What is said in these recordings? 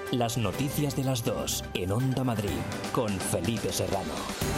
Las noticias de las 2 en Onda Madrid con Felipe Serrano.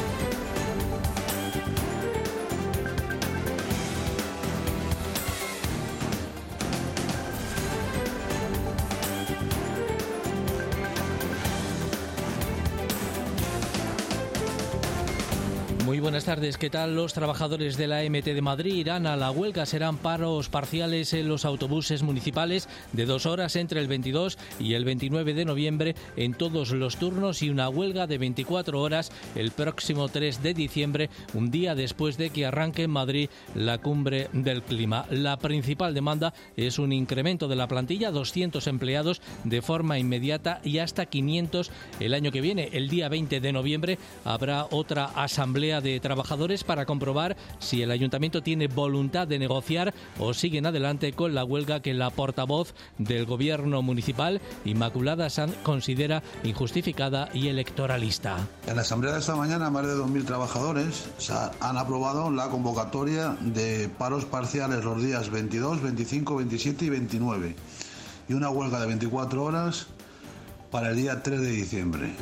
Muy buenas tardes, ¿qué tal? Los trabajadores de la MT de Madrid irán a la huelga. Serán paros parciales en los autobuses municipales de 2 horas entre el 22 y el 29 de noviembre en todos los turnos y una huelga de 24 horas el próximo 3 de diciembre, un día después de que arranque en Madrid la cumbre del clima. La principal demanda es un incremento de la plantilla, 200 empleados de forma inmediata y hasta 500 el año que viene. El día 20 de noviembre habrá otra asamblea de trabajadores para comprobar si el ayuntamiento tiene voluntad de negociar o siguen adelante con la huelga que la portavoz del gobierno municipal, Inmaculada Sanz, considera injustificada y electoralista. En la asamblea de esta mañana, más de 2.000 trabajadores han aprobado la convocatoria de paros parciales los días 22, 25, 27 y 29 y una huelga de 24 horas para el día 3 de diciembre.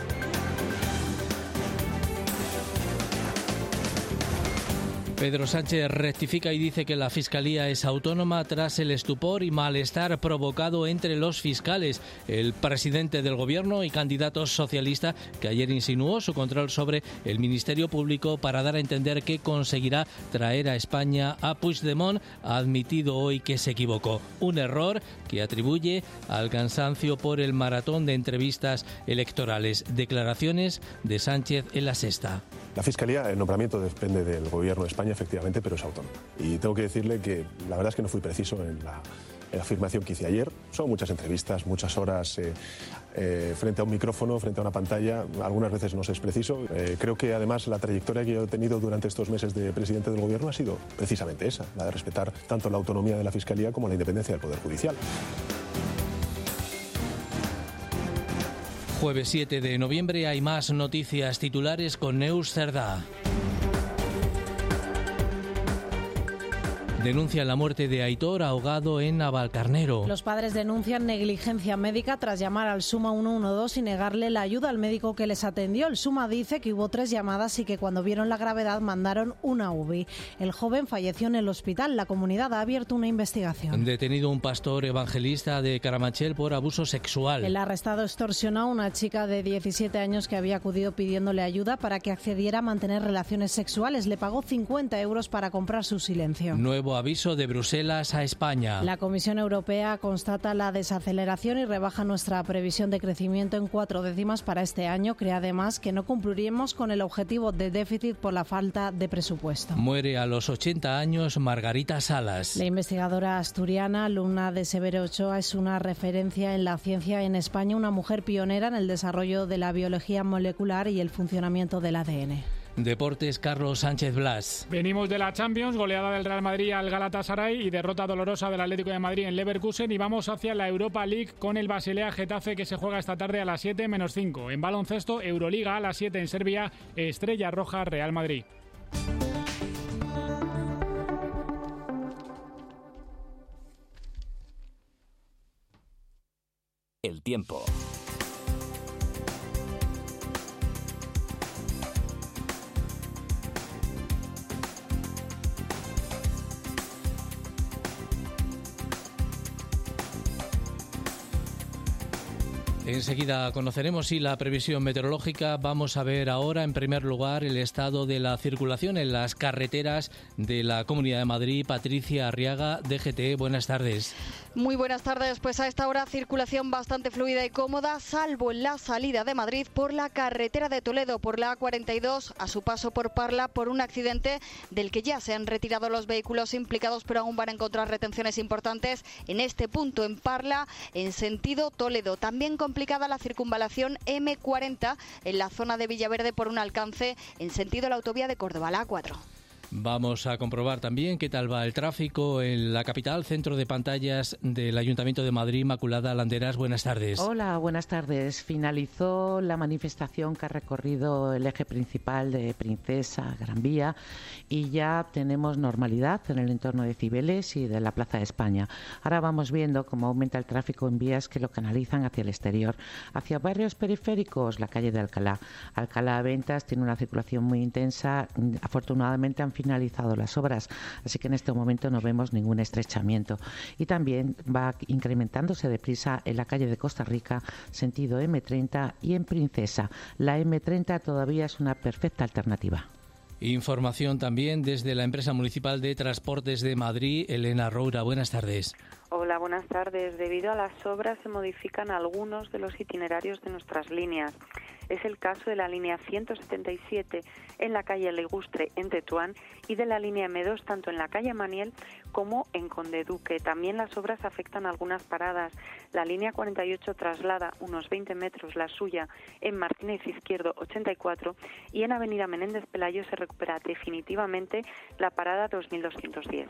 Pedro Sánchez rectifica y dice que la Fiscalía es autónoma tras el estupor y malestar provocado entre los fiscales. El presidente del Gobierno y candidato socialista que ayer insinuó su control sobre el Ministerio Público para dar a entender que conseguirá traer a España a Puigdemont, ha admitido hoy que se equivocó. Un error que atribuye al cansancio por el maratón de entrevistas electorales. Declaraciones de Sánchez en La Sexta. La Fiscalía, el nombramiento depende del Gobierno de España, efectivamente, pero es autónoma. Y tengo que decirle que la verdad es que no fui preciso en la afirmación que hice ayer. Son muchas entrevistas, muchas horas frente a un micrófono, frente a una pantalla. Algunas veces no se es preciso. Creo que además la trayectoria que yo he tenido durante estos meses de presidente del Gobierno ha sido precisamente esa, la de respetar tanto la autonomía de la Fiscalía como la independencia del Poder Judicial. Jueves 7 de noviembre hay más noticias titulares con Neus Cerdá. Denuncian la muerte de Aitor ahogado en Navalcarnero. Los padres denuncian negligencia médica tras llamar al SUMA 112 y negarle la ayuda al médico que les atendió. El SUMA dice que hubo 3 llamadas y que cuando vieron la gravedad mandaron una UBI. El joven falleció en el hospital. La comunidad ha abierto una investigación. Detenido un pastor evangelista de Carabanchel por abuso sexual. El arrestado extorsionó a una chica de 17 años que había acudido pidiéndole ayuda para que accediera a mantener relaciones sexuales. Le pagó 50 euros para comprar su silencio. Nuevo aviso de Bruselas a España. La Comisión Europea constata la desaceleración y rebaja nuestra previsión de crecimiento en 4 décimas para este año. Cree además que no cumpliremos con el objetivo de déficit por la falta de presupuesto. Muere a los 80 años Margarita Salas. La investigadora asturiana, alumna de Severo Ochoa, es una referencia en la ciencia en España, una mujer pionera en el desarrollo de la biología molecular y el funcionamiento del ADN. Deportes, Carlos Sánchez Blas. Venimos de la Champions, goleada del Real Madrid al Galatasaray y derrota dolorosa del Atlético de Madrid en Leverkusen, y vamos hacia la Europa League con el Basilea Getafe que se juega esta tarde a las 7:05. En baloncesto, Euroliga a las 7 en Serbia, Estrella Roja Real Madrid. El tiempo. Enseguida conoceremos la previsión meteorológica. Vamos a ver ahora, en primer lugar, el estado de la circulación en las carreteras de la Comunidad de Madrid. Patricia Arriaga, DGT, buenas tardes. Muy buenas tardes. Pues a esta hora circulación bastante fluida y cómoda, salvo en la salida de Madrid por la carretera de Toledo, por la A42, a su paso por Parla, por un accidente del que ya se han retirado los vehículos implicados, pero aún van a encontrar retenciones importantes en este punto, en Parla, en sentido Toledo. También complicada la circunvalación M40 en la zona de Villaverde por un alcance en sentido la autovía de Córdoba, la A4. Vamos a comprobar también qué tal va el tráfico en la capital. Centro de pantallas del Ayuntamiento de Madrid, Inmaculada Landeras, buenas tardes. Hola, buenas tardes. Finalizó la manifestación que ha recorrido el eje principal de Princesa, Gran Vía, y ya tenemos normalidad en el entorno de Cibeles y de la Plaza de España. Ahora vamos viendo cómo aumenta el tráfico en vías que lo canalizan hacia el exterior. Hacia barrios periféricos, la calle de Alcalá. Alcalá Ventas tiene una circulación muy intensa. Afortunadamente han finalizado las obras, así que en este momento no vemos ningún estrechamiento. Y también va incrementándose deprisa en la calle de Costa Rica, sentido M30, y en Princesa. La M30 todavía es una perfecta alternativa. Información también desde la empresa municipal de Transportes de Madrid, Elena Roura. Buenas tardes. Hola, buenas tardes. Debido a las obras se modifican algunos de los itinerarios de nuestras líneas. Es el caso de la línea 177 en la calle Legustre en Tetuán y de la línea M2 tanto en la calle Maniel como en Conde Duque. También las obras afectan algunas paradas. La línea 48 traslada unos 20 metros la suya en Martínez Izquierdo 84 y en Avenida Menéndez Pelayo se recupera definitivamente la parada 2210.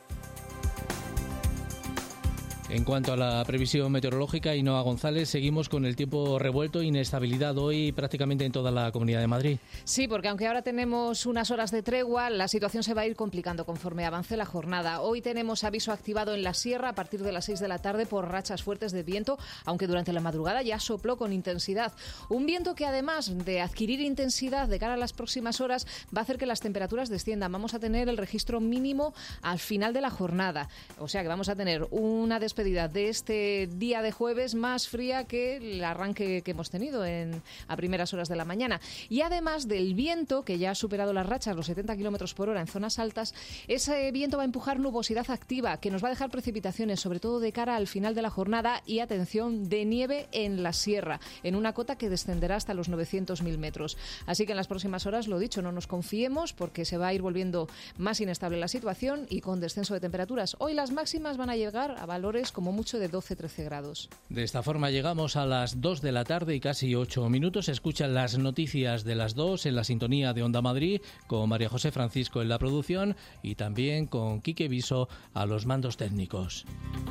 En cuanto a la previsión meteorológica, Ainhoa González, seguimos con el tiempo revuelto, inestabilidad hoy prácticamente en toda la Comunidad de Madrid. Sí, porque aunque ahora tenemos unas horas de tregua, la situación se va a ir complicando conforme avance la jornada. Hoy tenemos aviso activado en la sierra a partir de las 6 de la tarde por rachas fuertes de viento, aunque durante la madrugada ya sopló con intensidad. Un viento que además de adquirir intensidad de cara a las próximas horas va a hacer que las temperaturas desciendan. Vamos a tener el registro mínimo al final de la jornada. O sea que vamos a tener una despedida de este día de jueves más fría que el arranque que hemos tenido a primeras horas de la mañana. Y además del viento, que ya ha superado las rachas, los 70 kilómetros por hora en zonas altas, ese viento va a empujar nubosidad activa que nos va a dejar precipitaciones, sobre todo de cara al final de la jornada, y atención, de nieve en la sierra, en una cota que descenderá hasta los 900.000 metros. Así que en las próximas horas, lo dicho, no nos confiemos porque se va a ir volviendo más inestable la situación y con descenso de temperaturas. Hoy las máximas van a llegar a valores como mucho de 12-13 grados. De esta forma llegamos a las 2 de la tarde y casi 8 minutos. Escuchan las noticias de las 2 en la sintonía de Onda Madrid, con María José Francisco en la producción y también con Quique Viso a los mandos técnicos.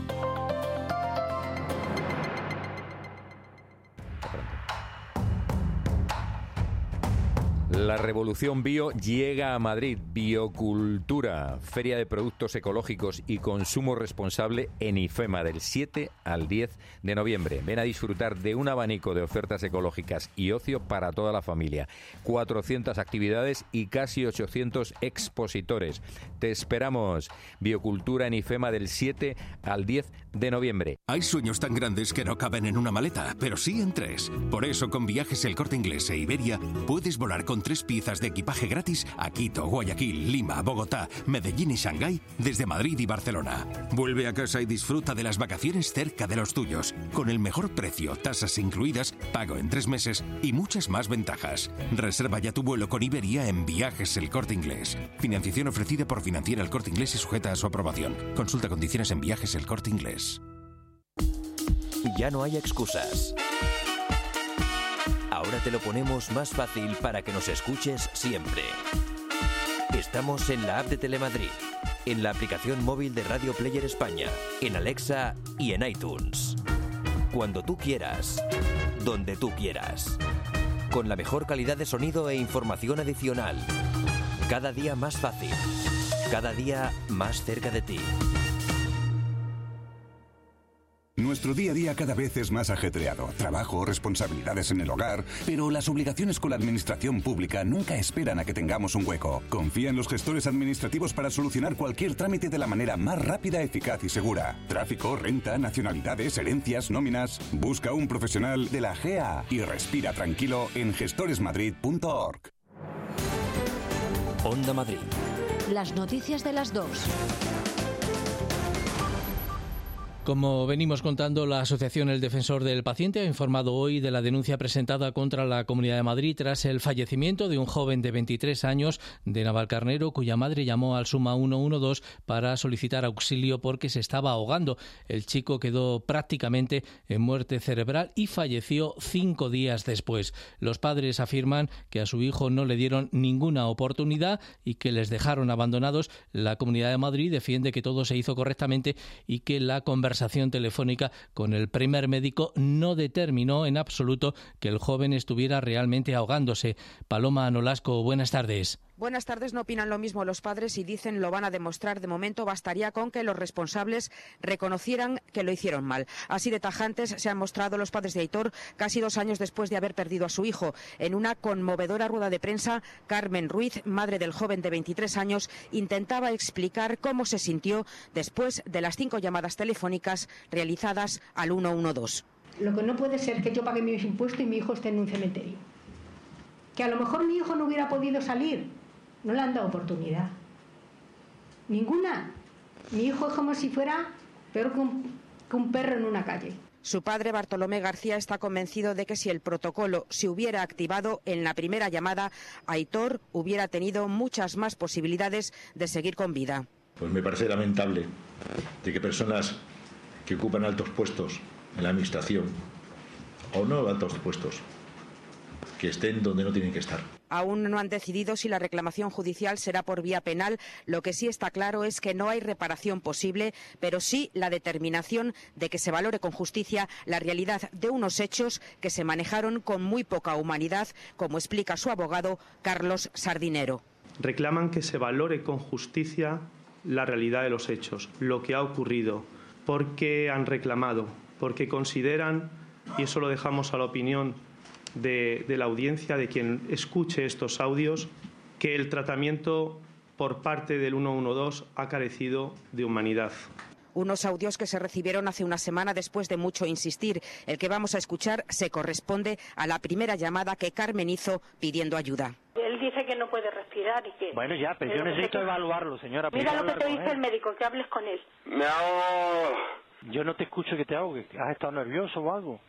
La revolución bio llega a Madrid. Biocultura, feria de productos ecológicos y consumo responsable en IFEMA del 7 al 10 de noviembre. Ven a disfrutar de un abanico de ofertas ecológicas y ocio para toda la familia. 400 actividades y casi 800 expositores. Te esperamos. Biocultura en IFEMA del 7 al 10 de noviembre. Hay sueños tan grandes que no caben en una maleta, pero sí en 3. Por eso con Viajes El Corte Inglés e Iberia puedes volar con 3 piezas de equipaje gratis a Quito, Guayaquil, Lima, Bogotá, Medellín y Shanghái desde Madrid y Barcelona. Vuelve a casa y disfruta de las vacaciones cerca de los tuyos, con el mejor precio, tasas incluidas, pago en 3 meses y muchas más ventajas. Reserva ya tu vuelo con Iberia en Viajes El Corte Inglés. Financiación ofrecida por Financiera El Corte Inglés y sujeta a su aprobación. Consulta condiciones en Viajes El Corte Inglés. Ya no hay excusas. Ahora te lo ponemos más fácil para que nos escuches siempre. Estamos en la app de Telemadrid, en la aplicación móvil de Radio Player España, en Alexa y en iTunes. Cuando tú quieras, donde tú quieras. Con la mejor calidad de sonido e información adicional. Cada día más fácil. Cada día más cerca de ti. Nuestro día a día cada vez es más ajetreado. Trabajo, responsabilidades en el hogar, pero las obligaciones con la administración pública nunca esperan a que tengamos un hueco. Confía en los gestores administrativos para solucionar cualquier trámite de la manera más rápida, eficaz y segura. Tráfico, renta, nacionalidades, herencias, nóminas. Busca un profesional de la GEA y respira tranquilo en gestoresmadrid.org. Onda Madrid. Las noticias de las 2. Como venimos contando, la asociación El Defensor del Paciente ha informado hoy de la denuncia presentada contra la Comunidad de Madrid tras el fallecimiento de un joven de 23 años de Navalcarnero, cuya madre llamó al Suma 112 para solicitar auxilio porque se estaba ahogando. El chico quedó prácticamente en muerte cerebral y falleció 5 días después. Los padres afirman que a su hijo no le dieron ninguna oportunidad y que les dejaron abandonados. La Comunidad de Madrid defiende que todo se hizo correctamente y que la conversación telefónica con el primer médico no determinó en absoluto que el joven estuviera realmente ahogándose. Paloma Nolasco, buenas tardes. Buenas tardes. No opinan lo mismo los padres y dicen lo van a demostrar. De momento bastaría con que los responsables reconocieran que lo hicieron mal. Así de tajantes se han mostrado los padres de Aitor casi 2 años después de haber perdido a su hijo. En una conmovedora rueda de prensa, Carmen Ruiz, madre del joven de 23 años, intentaba explicar cómo se sintió después de las 5 llamadas telefónicas realizadas al 112. Lo que no puede ser que yo pague mis impuestos y mi hijo esté en un cementerio. Que a lo mejor mi hijo no hubiera podido salir. No le han dado oportunidad. Ninguna. Mi hijo es como si fuera peor que un perro en una calle. Su padre, Bartolomé García, está convencido de que si el protocolo se hubiera activado en la primera llamada, Aitor hubiera tenido muchas más posibilidades de seguir con vida. Pues me parece lamentable de que personas que ocupan altos puestos en la administración, o no altos puestos, que estén donde no tienen que estar. Aún no han decidido si la reclamación judicial será por vía penal. Lo que sí está claro es que no hay reparación posible, pero sí la determinación de que se valore con justicia la realidad de unos hechos que se manejaron con muy poca humanidad, como explica su abogado Carlos Sardinero. Reclaman que se valore con justicia la realidad de los hechos, lo que ha ocurrido, porque han reclamado, porque consideran, y eso lo dejamos a la opinión de la audiencia, de quien escuche estos audios, que el tratamiento por parte del 112 ha carecido de humanidad. Unos audios que se recibieron hace una semana después de mucho insistir. El que vamos a escuchar se corresponde a la primera llamada que Carmen hizo pidiendo ayuda. Él dice que no puede respirar y que... Bueno, ya, pero yo necesito evaluarlo, señora. Mira lo que te dice el médico, que hables con él. Me ahogo. Yo no te escucho que te ahogues. ¿Has estado nervioso o algo?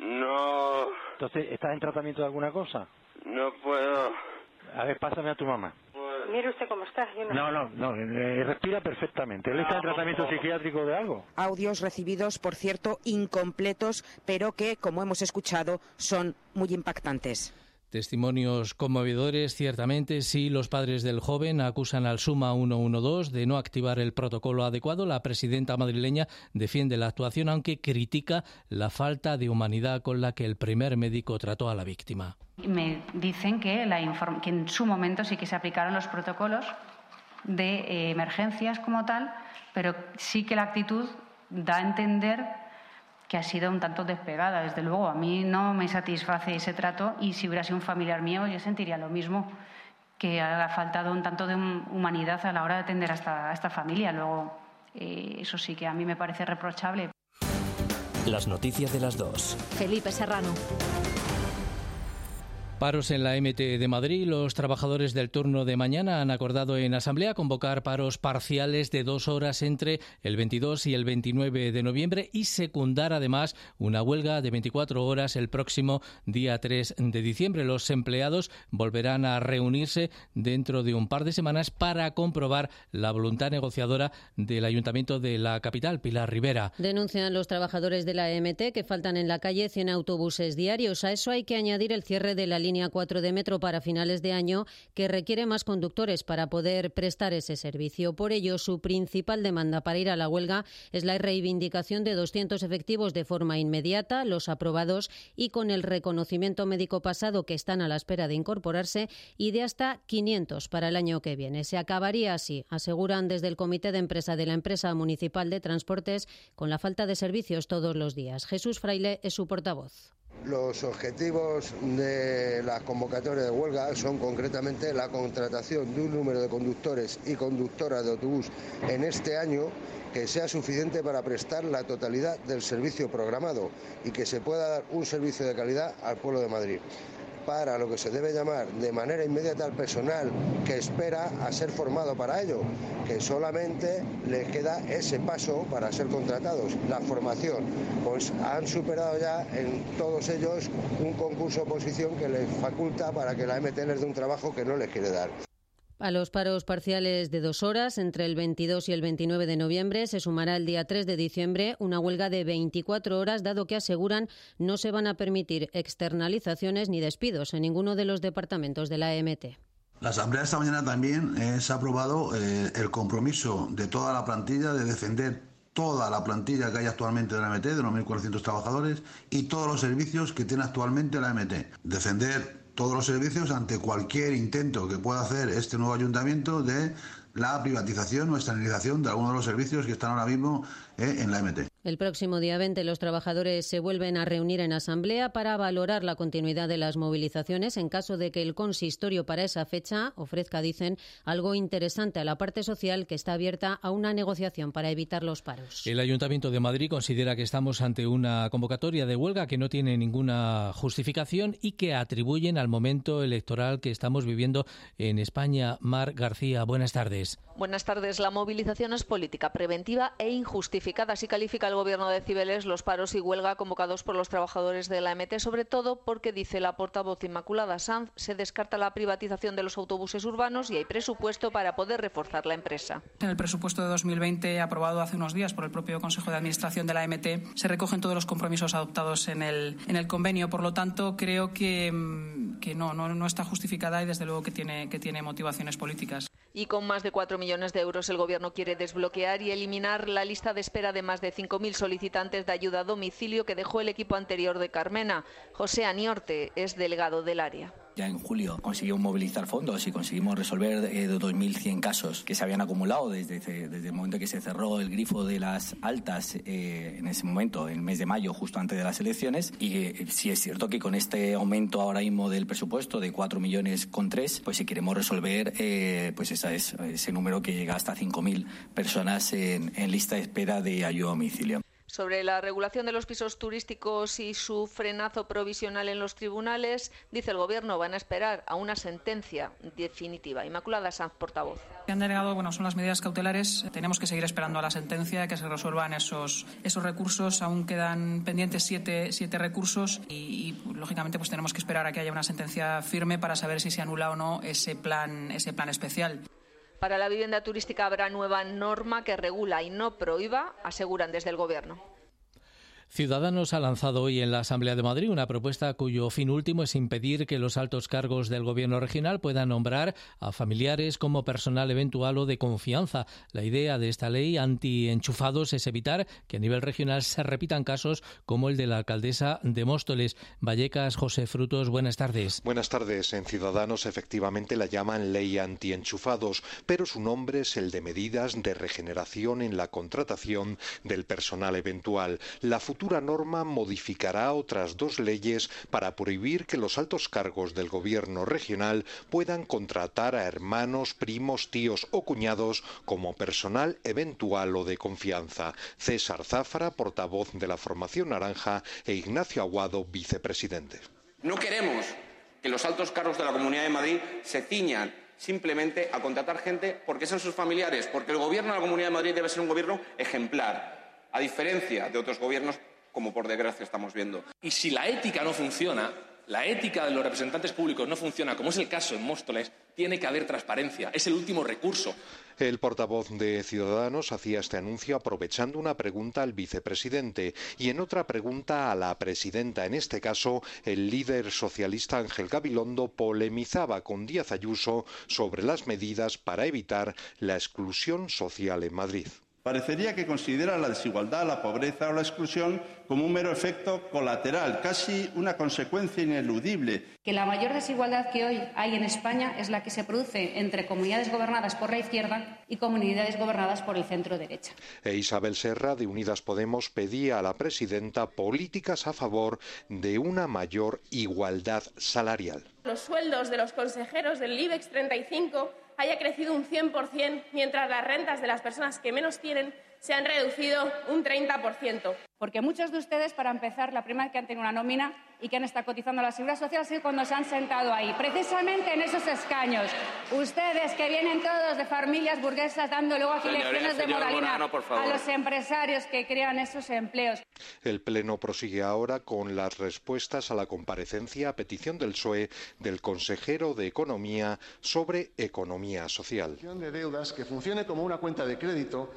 No. Entonces, ¿estás en tratamiento de alguna cosa? No puedo. A ver, pásame a tu mamá. Mire usted cómo está. Yo no, respira perfectamente. ¿Él está en tratamiento psiquiátrico de algo? Audios recibidos, por cierto, incompletos, pero que, como hemos escuchado, son muy impactantes. Testimonios conmovedores, ciertamente. Sí, los padres del joven acusan al Suma 112 de no activar el protocolo adecuado. La presidenta madrileña defiende la actuación, aunque critica la falta de humanidad con la que el primer médico trató a la víctima. Me dicen que en su momento sí que se aplicaron los protocolos de emergencias como tal, pero sí que la actitud da a entender que ha sido un tanto despegada. Desde luego, a mí no me satisface ese trato y si hubiera sido un familiar mío yo sentiría lo mismo, que ha faltado un tanto de humanidad a la hora de atender a esta familia. Luego, eso sí que a mí me parece reprochable. Las noticias de las 2. Felipe Serrano. Paros en la MT de Madrid. Los trabajadores del turno de mañana han acordado en asamblea convocar paros parciales de 2 horas entre el 22 y el 29 de noviembre y secundar además una huelga de 24 horas el próximo día 3 de diciembre. Los empleados volverán a reunirse dentro de un par de semanas para comprobar la voluntad negociadora del Ayuntamiento de la capital, Pilar Rivera. Denuncian los trabajadores de la MT que faltan en la calle 100 autobuses diarios. A eso hay que añadir el cierre de la línea 4 de metro para finales de año, que requiere más conductores para poder prestar ese servicio. Por ello, su principal demanda para ir a la huelga es la reivindicación de 200 efectivos de forma inmediata, los aprobados y con el reconocimiento médico pasado que están a la espera de incorporarse, y de hasta 500 para el año que viene. Se acabaría así, aseguran desde el Comité de Empresa de la Empresa Municipal de Transportes, con la falta de servicios todos los días. Jesús Fraile es su portavoz. Los objetivos de la convocatoria de huelga son concretamente la contratación de un número de conductores y conductoras de autobús en este año que sea suficiente para prestar la totalidad del servicio programado y que se pueda dar un servicio de calidad al pueblo de Madrid. para lo que se debe llamar de manera inmediata al personal que espera a ser formado para ello, que solamente les queda ese paso para ser contratados, la formación. Pues han superado ya en todos ellos un concurso de oposición que les faculta para que la MT les dé un trabajo que no les quiere dar. A los paros parciales de 2 horas entre el 22 y el 29 de noviembre se sumará el día 3 de diciembre una huelga de 24 horas, dado que aseguran no se van a permitir externalizaciones ni despidos en ninguno de los departamentos de la AMT. La Asamblea esta mañana también se ha aprobado el compromiso de toda la plantilla de defender toda la plantilla que hay actualmente de la AMT, de los 1.400 trabajadores, y todos los servicios que tiene actualmente la AMT. Defender todos los servicios ante cualquier intento que pueda hacer este nuevo ayuntamiento de la privatización o externalización de algunos de los servicios que están ahora mismo en la AMT. El próximo día 20 los trabajadores se vuelven a reunir en asamblea para valorar la continuidad de las movilizaciones en caso de que el consistorio para esa fecha ofrezca, dicen, algo interesante a la parte social que está abierta a una negociación para evitar los paros. El Ayuntamiento de Madrid considera que estamos ante una convocatoria de huelga que no tiene ninguna justificación y que atribuyen al momento electoral que estamos viviendo en España. Mar García, buenas tardes. Buenas tardes. La movilización es política, preventiva e injustificada. Así califica el Gobierno de Cibeles los paros y huelga convocados por los trabajadores de la AMT, sobre todo porque, dice la portavoz Inmaculada Sanz, se descarta la privatización de los autobuses urbanos y hay presupuesto para poder reforzar la empresa. En el presupuesto de 2020, aprobado hace unos días por el propio Consejo de Administración de la AMT, se recogen todos los compromisos adoptados en el convenio. Por lo tanto, creo que no está justificada y, desde luego, que tiene motivaciones políticas. Y con más de 4 millones de euros, el Gobierno quiere desbloquear y eliminar la lista de espera de más de 5.000 solicitantes de ayuda a domicilio que dejó el equipo anterior de Carmena. José Aniorte es delegado del área. Ya en julio conseguimos movilizar fondos y conseguimos resolver 2.100 casos que se habían acumulado desde el momento que se cerró el grifo de las altas en ese momento, en el mes de mayo, justo antes de las elecciones. Y sí es cierto que con este aumento ahora mismo del presupuesto de 4,3 millones, pues si queremos resolver, pues ese número que llega hasta 5.000 personas en lista de espera de ayuda a domicilio. Sobre la regulación de los pisos turísticos y su frenazo provisional en los tribunales, dice el Gobierno, van a esperar a una sentencia definitiva. Inmaculada Sanz, portavoz. Que han denegado, son las medidas cautelares. Tenemos que seguir esperando a la sentencia, que se resuelvan esos recursos. Aún quedan pendientes 7 recursos y lógicamente, pues tenemos que esperar a que haya una sentencia firme para saber si se anula o no ese plan especial. Para la vivienda turística habrá nueva norma que regula y no prohíba, aseguran desde el Gobierno. Ciudadanos ha lanzado hoy en la Asamblea de Madrid una propuesta cuyo fin último es impedir que los altos cargos del Gobierno regional puedan nombrar a familiares como personal eventual o de confianza. La idea de esta ley anti-enchufados es evitar que a nivel regional se repitan casos como el de la alcaldesa de Móstoles. Vallecas, José Frutos, buenas tardes. Buenas tardes. En Ciudadanos efectivamente la llaman ley anti-enchufados, pero su nombre es el de medidas de regeneración en la contratación del personal eventual. La futura norma modificará otras 2 leyes para prohibir que los altos cargos del Gobierno regional puedan contratar a hermanos, primos, tíos o cuñados como personal eventual o de confianza. César Záfara, portavoz de la Formación Naranja, e Ignacio Aguado, vicepresidente. No queremos que los altos cargos de la Comunidad de Madrid se ciñan simplemente a contratar gente porque son sus familiares, porque el Gobierno de la Comunidad de Madrid debe ser un gobierno ejemplar, a diferencia de otros gobiernos como por desgracia estamos viendo. Y si la ética no funciona, la ética de los representantes públicos no funciona, como es el caso en Móstoles, tiene que haber transparencia. Es el último recurso. El portavoz de Ciudadanos hacía este anuncio aprovechando una pregunta al vicepresidente y en otra pregunta a la presidenta. En este caso, el líder socialista Ángel Gabilondo polemizaba con Díaz Ayuso sobre las medidas para evitar la exclusión social en Madrid. Parecería que considera la desigualdad, la pobreza o la exclusión como un mero efecto colateral, casi una consecuencia ineludible. Que la mayor desigualdad que hoy hay en España es la que se produce entre comunidades gobernadas por la izquierda y comunidades gobernadas por el centro-derecha. Isabel Serra, de Unidas Podemos, pedía a la presidenta políticas a favor de una mayor igualdad salarial. Los sueldos de los consejeros del IBEX 35 haya crecido un 100%, mientras las rentas de las personas que menos tienen se han reducido un 30%. Porque muchos de ustedes, para empezar, la primera vez que han tenido una nómina y que han estado cotizando a la Seguridad Social ha sido cuando se han sentado ahí, precisamente en esos escaños. Ustedes que vienen todos de familias burguesas dando luego aquí lecciones de moralina a los empresarios que crean esos empleos. El Pleno prosigue ahora con las respuestas a la comparecencia a petición del PSOE del consejero de Economía sobre economía social. De deudas que funcione como una cuenta de crédito.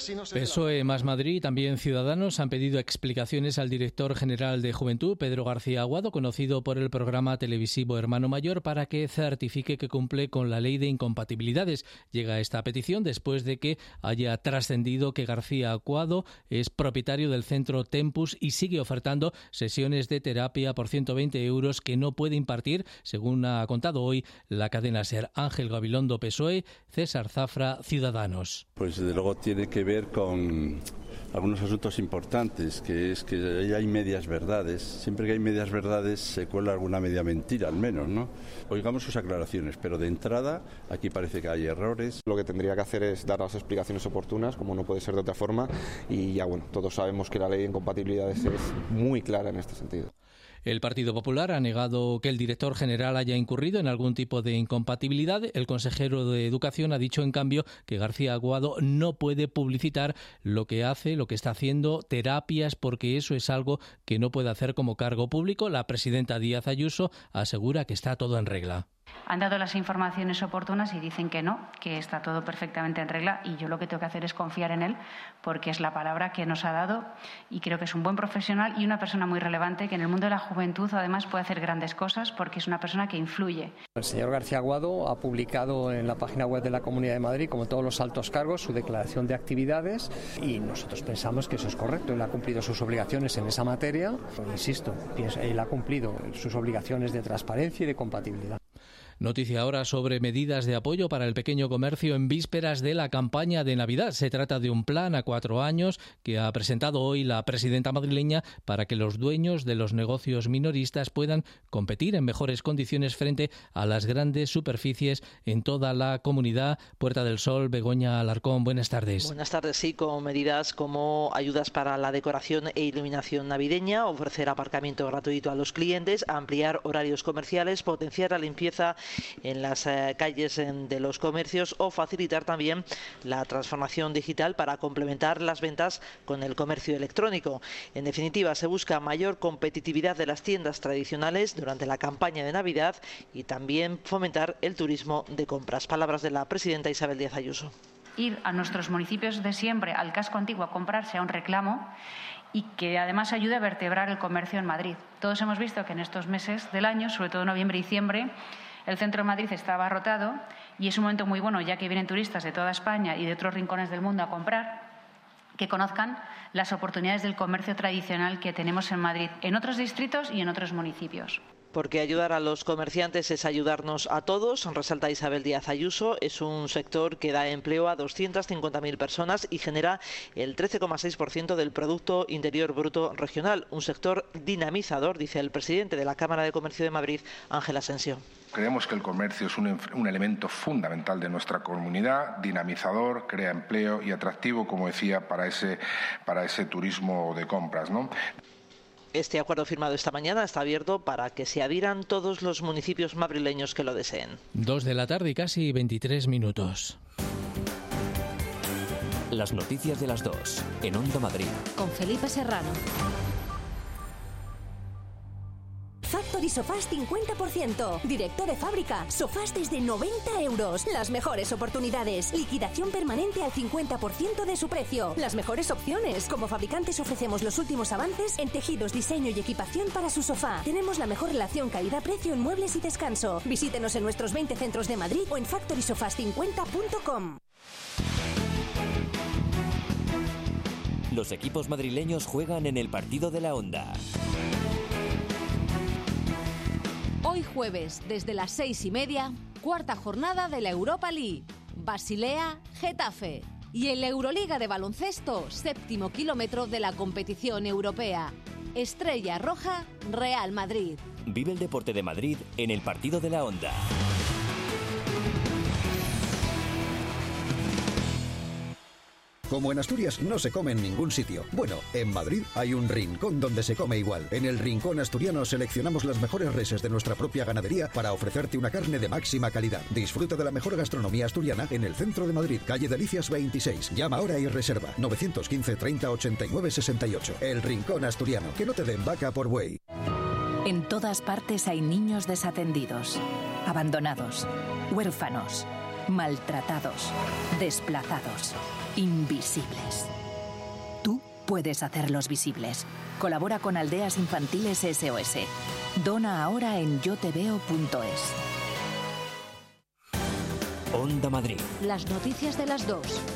PSOE más Madrid y también Ciudadanos han pedido explicaciones al director general de Juventud, Pedro García Aguado, conocido por el programa televisivo Hermano Mayor, para que certifique que cumple con la ley de incompatibilidades. Llega esta petición después de que haya trascendido que García Aguado es propietario del centro Tempus y sigue ofertando sesiones de terapia por 120 euros que no puede impartir, según ha contado hoy la cadena SER. Ángel Gabilondo, PSOE, César Zafra, Ciudadanos. Pues desde luego tiene que ver con algunos asuntos importantes, que es que hay medias verdades. Siempre que hay medias verdades se cuela alguna media mentira, al menos, ¿no? Oigamos sus aclaraciones, pero de entrada aquí parece que hay errores. Lo que tendría que hacer es dar las explicaciones oportunas, como no puede ser de otra forma, y ya bueno, todos sabemos que la ley de incompatibilidades es muy clara en este sentido. El Partido Popular ha negado que el director general haya incurrido en algún tipo de incompatibilidad. El consejero de Educación ha dicho, en cambio, que García Aguado no puede publicitar lo que hace, lo que está haciendo, terapias, porque eso es algo que no puede hacer como cargo público. La presidenta Díaz Ayuso asegura que está todo en regla. Han dado las informaciones oportunas y dicen que no, que está todo perfectamente en regla, y yo lo que tengo que hacer es confiar en él, porque es la palabra que nos ha dado y creo que es un buen profesional y una persona muy relevante que en el mundo de la juventud además puede hacer grandes cosas porque es una persona que influye. El señor García Aguado ha publicado en la página web de la Comunidad de Madrid, como todos los altos cargos, su declaración de actividades y nosotros pensamos que eso es correcto. Él ha cumplido sus obligaciones en esa materia, pero insisto, él ha cumplido sus obligaciones de transparencia y de compatibilidad. Noticia ahora sobre medidas de apoyo para el pequeño comercio en vísperas de la campaña de Navidad. Se trata de un plan a 4 años que ha presentado hoy la presidenta madrileña para que los dueños de los negocios minoristas puedan competir en mejores condiciones frente a las grandes superficies en toda la comunidad. Puerta del Sol, Begoña Alarcón, buenas tardes. Buenas tardes, sí, con medidas como ayudas para la decoración e iluminación navideña, ofrecer aparcamiento gratuito a los clientes, ampliar horarios comerciales, potenciar la limpieza en las calles de los comercios o facilitar también la transformación digital para complementar las ventas con el comercio electrónico. En definitiva, se busca mayor competitividad de las tiendas tradicionales durante la campaña de Navidad y también fomentar el turismo de compras. Palabras de la presidenta Isabel Díaz Ayuso. Ir a nuestros municipios de siempre, al casco antiguo, a comprar sea un reclamo y que además ayude a vertebrar el comercio en Madrid. Todos hemos visto que en estos meses del año, sobre todo noviembre y diciembre, el centro de Madrid está abarrotado y es un momento muy bueno, ya que vienen turistas de toda España y de otros rincones del mundo a comprar, que conozcan las oportunidades del comercio tradicional que tenemos en Madrid, en otros distritos y en otros municipios. Porque ayudar a los comerciantes es ayudarnos a todos, resalta Isabel Díaz Ayuso. Es un sector que da empleo a 250.000 personas y genera el 13,6% del Producto Interior Bruto regional. Un sector dinamizador, dice el presidente de la Cámara de Comercio de Madrid, Ángel Asensio. Creemos que el comercio es un elemento fundamental de nuestra comunidad, dinamizador, crea empleo y atractivo, como decía, para ese turismo de compras, ¿no? Este acuerdo firmado esta mañana está abierto para que se adhieran todos los municipios madrileños que lo deseen. 2 de la tarde y casi 23 minutos. Las noticias de las 2 en Onda Madrid. Con Felipe Serrano. Factory Sofás 50%. Directo de fábrica. Sofás desde 90 euros. Las mejores oportunidades. Liquidación permanente al 50% de su precio. Las mejores opciones. Como fabricantes ofrecemos los últimos avances en tejidos, diseño y equipación para su sofá. Tenemos la mejor relación calidad-precio en muebles y descanso. Visítenos en nuestros 20 centros de Madrid o en factorysofas50.com. Los equipos madrileños juegan en el partido de la Onda. Hoy jueves, desde las 6:30, cuarta jornada de la Europa League. Basilea, Getafe. Y en la Euroliga de baloncesto, 7º kilómetro de la competición europea. Estrella Roja, Real Madrid. Vive el deporte de Madrid en el partido de la Onda. Como en Asturias no se come en ningún sitio. Bueno, en Madrid hay un rincón donde se come igual. En el Rincón Asturiano seleccionamos las mejores reses de nuestra propia ganadería para ofrecerte una carne de máxima calidad. Disfruta de la mejor gastronomía asturiana en el centro de Madrid, calle Delicias 26. Llama ahora y reserva 915 30 89 68. El Rincón Asturiano. Que no te den vaca por buey. En todas partes hay niños desatendidos, abandonados, huérfanos, maltratados, desplazados, invisibles. Tú puedes hacerlos visibles. Colabora con Aldeas Infantiles SOS. Dona ahora en yoteveo.es. Onda Madrid. Las noticias de las 2.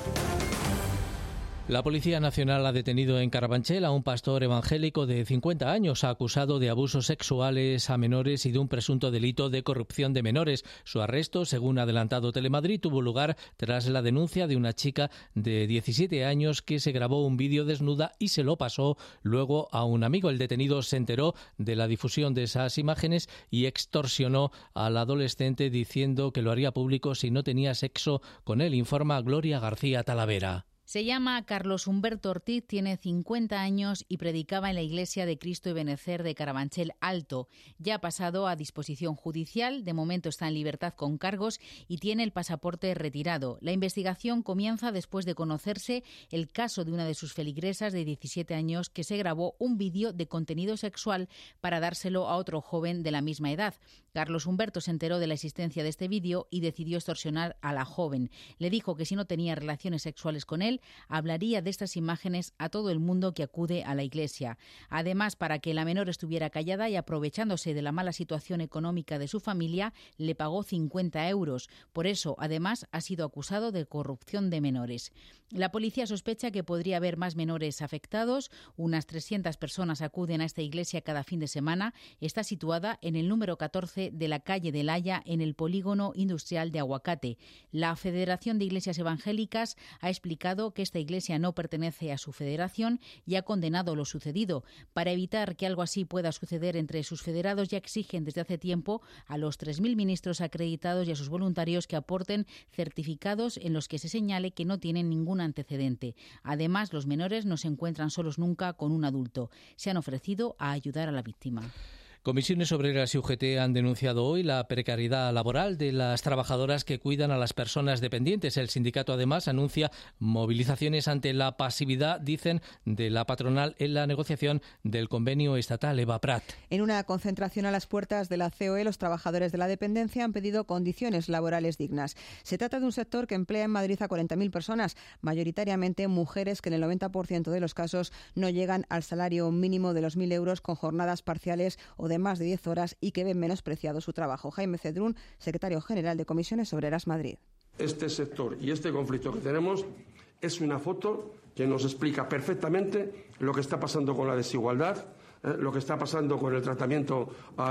La Policía Nacional ha detenido en Carabanchel a un pastor evangélico de 50 años acusado de abusos sexuales a menores y de un presunto delito de corrupción de menores. Su arresto, según ha adelantado Telemadrid, tuvo lugar tras la denuncia de una chica de 17 años que se grabó un vídeo desnuda y se lo pasó luego a un amigo. El detenido se enteró de la difusión de esas imágenes y extorsionó al adolescente diciendo que lo haría público si no tenía sexo con él, informa Gloria García Talavera. Se llama Carlos Humberto Ortiz, tiene 50 años y predicaba en la Iglesia de Cristo y Benecer de Carabanchel Alto. Ya ha pasado a disposición judicial, de momento está en libertad con cargos y tiene el pasaporte retirado. La investigación comienza después de conocerse el caso de una de sus feligresas de 17 años que se grabó un vídeo de contenido sexual para dárselo a otro joven de la misma edad. Carlos Humberto se enteró de la existencia de este vídeo y decidió extorsionar a la joven. Le dijo que si no tenía relaciones sexuales con él, hablaría de estas imágenes a todo el mundo que acude a la iglesia. Además, para que la menor estuviera callada y aprovechándose de la mala situación económica de su familia, le pagó 50 euros. Por eso, además, ha sido acusado de corrupción de menores. La policía sospecha que podría haber más menores afectados. Unas 300 personas acuden a esta iglesia cada fin de semana. Está situada en el número 14 de la calle de Laya, en el polígono industrial de Aguacate. La Federación de Iglesias Evangélicas ha explicado que esta iglesia no pertenece a su federación y ha condenado lo sucedido. Para evitar que algo así pueda suceder entre sus federados, ya exigen desde hace tiempo a los 3.000 ministros acreditados y a sus voluntarios que aporten certificados en los que se señale que no tienen ningún antecedente. Además, los menores no se encuentran solos nunca con un adulto. Se han ofrecido a ayudar a la víctima. Comisiones Obreras y UGT han denunciado hoy la precariedad laboral de las trabajadoras que cuidan a las personas dependientes. El sindicato, además, anuncia movilizaciones ante la pasividad, dicen, de la patronal en la negociación del convenio estatal. Eva Prat. En una concentración a las puertas de la COE, los trabajadores de la dependencia han pedido condiciones laborales dignas. Se trata de un sector que emplea en Madrid a 40.000 personas, mayoritariamente mujeres que en el 90% de los casos no llegan al salario mínimo de los 1.000 euros, con jornadas parciales o de más de 10 horas y que ven menospreciado su trabajo. Jaime Cedrún, secretario general de Comisiones Obreras Madrid. Este sector y este conflicto que tenemos es una foto que nos explica perfectamente lo que está pasando con la desigualdad, lo que está pasando con el tratamiento a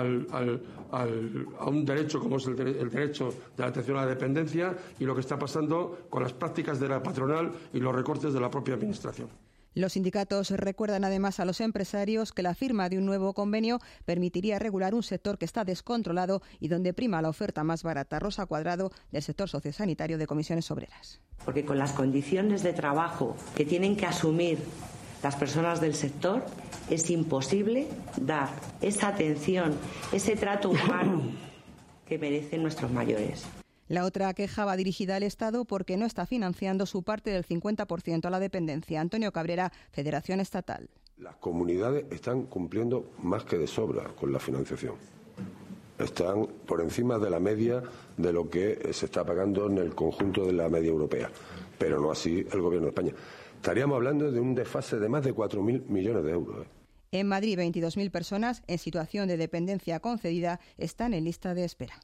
un derecho como es el derecho de la atención a la dependencia, y lo que está pasando con las prácticas de la patronal y los recortes de la propia administración. Los sindicatos recuerdan además a los empresarios que la firma de un nuevo convenio permitiría regular un sector que está descontrolado y donde prima la oferta más barata. Rosa Cuadrado, del sector sociosanitario de Comisiones Obreras. Porque con las condiciones de trabajo que tienen que asumir las personas del sector, es imposible dar esa atención, ese trato humano que merecen nuestros mayores. La otra queja va dirigida al Estado porque no está financiando su parte del 50% a la dependencia. Antonio Cabrera, Federación Estatal. Las comunidades están cumpliendo más que de sobra con la financiación. Están por encima de la media de lo que se está pagando en el conjunto de la media europea, pero no así el Gobierno de España. Estaríamos hablando de un desfase de más de 4.000 millones de euros. En Madrid, 22.000 personas en situación de dependencia concedida están en lista de espera.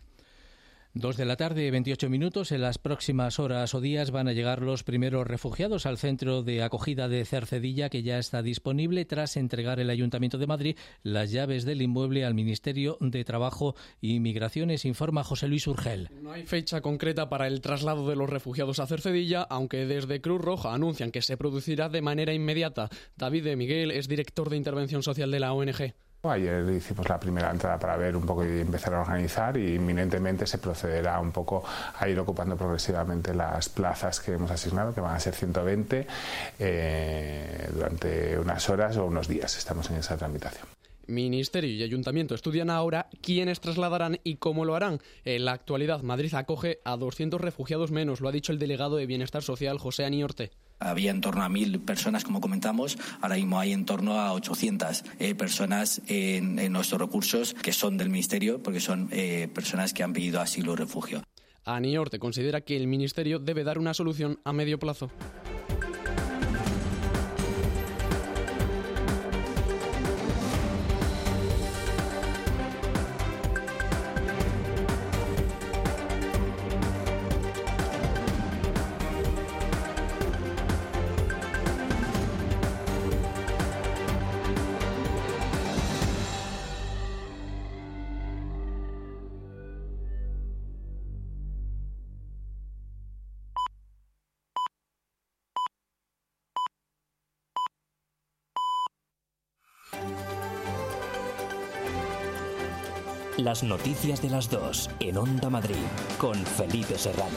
2:28 p.m. En las próximas horas o días van a llegar los primeros refugiados al centro de acogida de Cercedilla, que ya está disponible tras entregar el Ayuntamiento de Madrid las llaves del inmueble al Ministerio de Trabajo y Migraciones, informa José Luis Urgel. No hay fecha concreta para el traslado de los refugiados a Cercedilla, aunque desde Cruz Roja anuncian que se producirá de manera inmediata. David de Miguel es director de Intervención Social de la ONG. Ayer hicimos la primera entrada para ver un poco y empezar a organizar, y inminentemente se procederá un poco a ir ocupando progresivamente las plazas que hemos asignado, que van a ser 120 durante unas horas o unos días. Estamos en esa tramitación. Ministerio y Ayuntamiento estudian ahora quiénes trasladarán y cómo lo harán. En la actualidad, Madrid acoge a 200 refugiados menos, lo ha dicho el delegado de Bienestar Social, José Aniorte. Había en torno a 1.000 personas, como comentamos, ahora mismo hay en torno a 800 personas en nuestros recursos que son del Ministerio, porque son personas que han pedido asilo o refugio. Aniorte considera que el Ministerio debe dar una solución a medio plazo. Las noticias de las 2 en Onda Madrid con Felipe Serrano.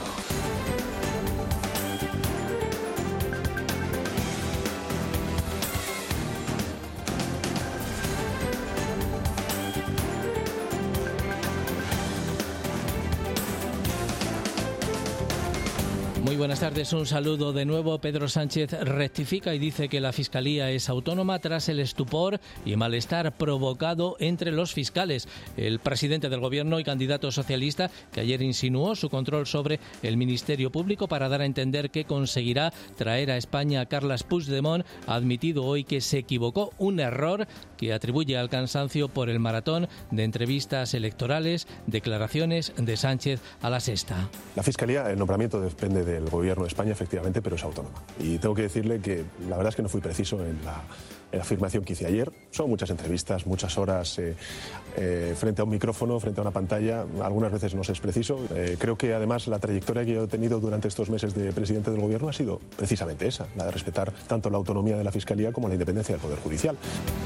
Muy buenas tardes, un saludo de nuevo. Pedro Sánchez rectifica y dice que la Fiscalía es autónoma tras el estupor y malestar provocado entre los fiscales. El presidente del Gobierno y candidato socialista, que ayer insinuó su control sobre el Ministerio Público para dar a entender que conseguirá traer a España a Carles Puigdemont, ha admitido hoy que se equivocó, un error que atribuye al cansancio por el maratón de entrevistas electorales, declaraciones de Sánchez a La Sexta. La Fiscalía, el nombramiento depende del Gobierno de España, efectivamente, pero es autónoma. Y tengo que decirle que la verdad es que no fui preciso en la afirmación que hice ayer. Son muchas entrevistas, muchas horas frente a un micrófono, frente a una pantalla. Algunas veces no se es preciso. Creo que además la trayectoria que yo he tenido durante estos meses de presidente del Gobierno ha sido precisamente esa, la de respetar tanto la autonomía de la Fiscalía como la independencia del Poder Judicial.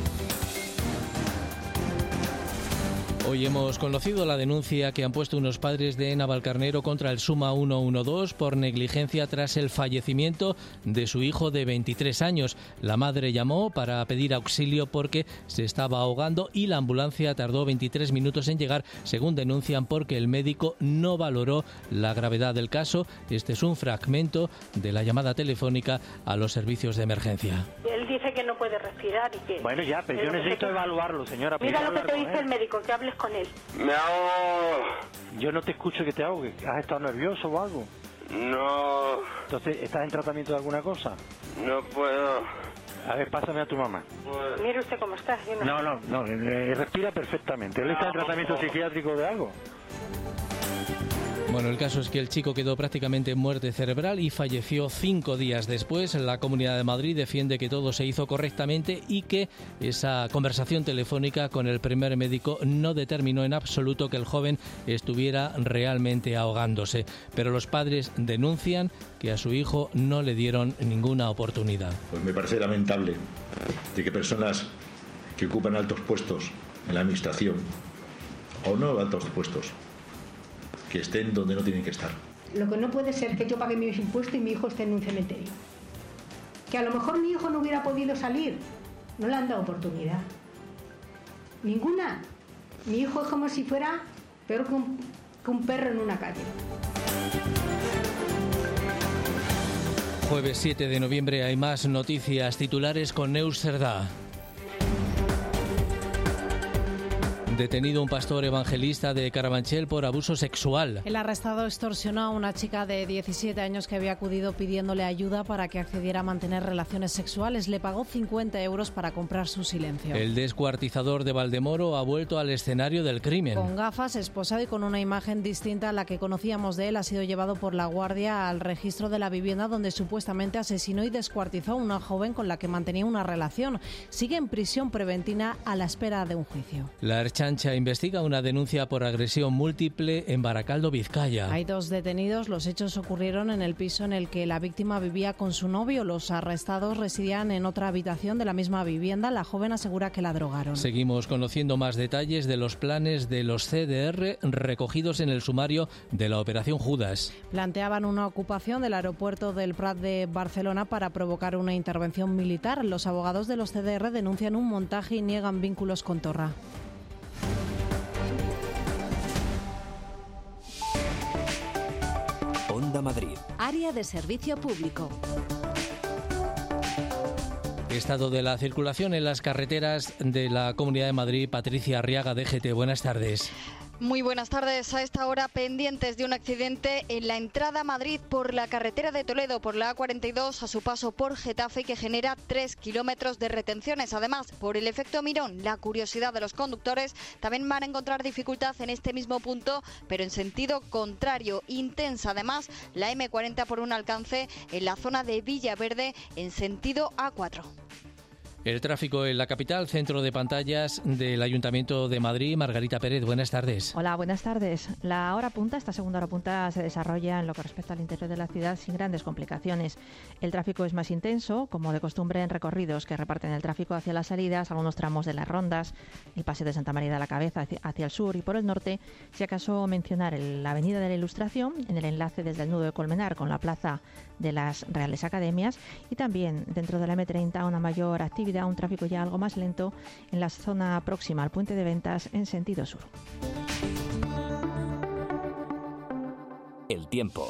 Hoy hemos conocido la denuncia que han puesto unos padres de Navalcarnero contra el Suma 112 por negligencia tras el fallecimiento de su hijo de 23 años. La madre llamó para pedir auxilio porque se estaba ahogando y la ambulancia tardó 23 minutos en llegar, según denuncian, porque el médico no valoró la gravedad del caso. Este es un fragmento de la llamada telefónica a los servicios de emergencia. Él dice que no puede respirar y que... Bueno, ya, pero yo necesito evaluarlo, señora. Mira lo que te dice el médico, que hables con él. Me ahogo. Yo no te escucho que te ahogues. ¿Has estado nervioso o algo? No. Entonces, ¿estás en tratamiento de alguna cosa? No puedo. A ver, pásame a tu mamá. Mire usted cómo está. No, respira perfectamente. ¿Él está en tratamiento psiquiátrico de algo? Bueno, el caso es que el chico quedó prácticamente en muerte cerebral y falleció 5 días después. La Comunidad de Madrid defiende que todo se hizo correctamente y que esa conversación telefónica con el primer médico no determinó en absoluto que el joven estuviera realmente ahogándose. Pero los padres denuncian que a su hijo no le dieron ninguna oportunidad. Pues me parece lamentable de que personas que ocupan altos puestos en la administración, o no altos puestos, que estén donde no tienen que estar. Lo que no puede ser que yo pague mis impuestos y mi hijo esté en un cementerio. Que a lo mejor mi hijo no hubiera podido salir. No le han dado oportunidad. Ninguna. Mi hijo es como si fuera peor que un perro en una calle. Jueves 7 de noviembre hay más noticias. Titulares con Neus Cerdá. Detenido un pastor evangelista de Carabanchel por abuso sexual. El arrestado extorsionó a una chica de 17 años que había acudido pidiéndole ayuda para que accediera a mantener relaciones sexuales. Le pagó 50 euros para comprar su silencio. El descuartizador de Valdemoro ha vuelto al escenario del crimen. Con gafas, esposado y con una imagen distinta a la que conocíamos de él, ha sido llevado por la Guardia al registro de la vivienda donde supuestamente asesinó y descuartizó a una joven con la que mantenía una relación. Sigue en prisión preventiva a la espera de un juicio. La Ertzaintza Sancha investiga una denuncia por agresión múltiple en Baracaldo, Vizcaya. Hay 2 detenidos. Los hechos ocurrieron en el piso en el que la víctima vivía con su novio. Los arrestados residían en otra habitación de la misma vivienda. La joven asegura que la drogaron. Seguimos conociendo más detalles de los planes de los CDR recogidos en el sumario de la Operación Judas. Planteaban una ocupación del aeropuerto del Prat de Barcelona para provocar una intervención militar. Los abogados de los CDR denuncian un montaje y niegan vínculos con Torra. Onda Madrid. Área de servicio público. Estado de la circulación en las carreteras de la Comunidad de Madrid. Patricia Arriaga, DGT. Buenas tardes. Muy buenas tardes. A esta hora pendientes de un accidente en la entrada a Madrid por la carretera de Toledo, por la A42, a su paso por Getafe, que genera 3 kilómetros de retenciones. Además, por el efecto Mirón, la curiosidad de los conductores, también van a encontrar dificultad en este mismo punto, pero en sentido contrario, intensa. Además, la M40 por un alcance en la zona de Villaverde en sentido A4. El tráfico en la capital, centro de pantallas del Ayuntamiento de Madrid. Margarita Pérez, buenas tardes. Hola, buenas tardes. La hora punta, esta segunda hora punta, se desarrolla en lo que respecta al interior de la ciudad sin grandes complicaciones. El tráfico es más intenso, como de costumbre en recorridos que reparten el tráfico hacia las salidas, algunos tramos de las rondas, el paseo de Santa María de la Cabeza hacia el sur y por el norte, si acaso mencionar la Avenida de la Ilustración, en el enlace desde el nudo de Colmenar con la plaza de las Reales Academias, y también dentro de la M30 una mayor actividad, un tráfico ya algo más lento en la zona próxima al puente de Ventas en sentido sur. El tiempo.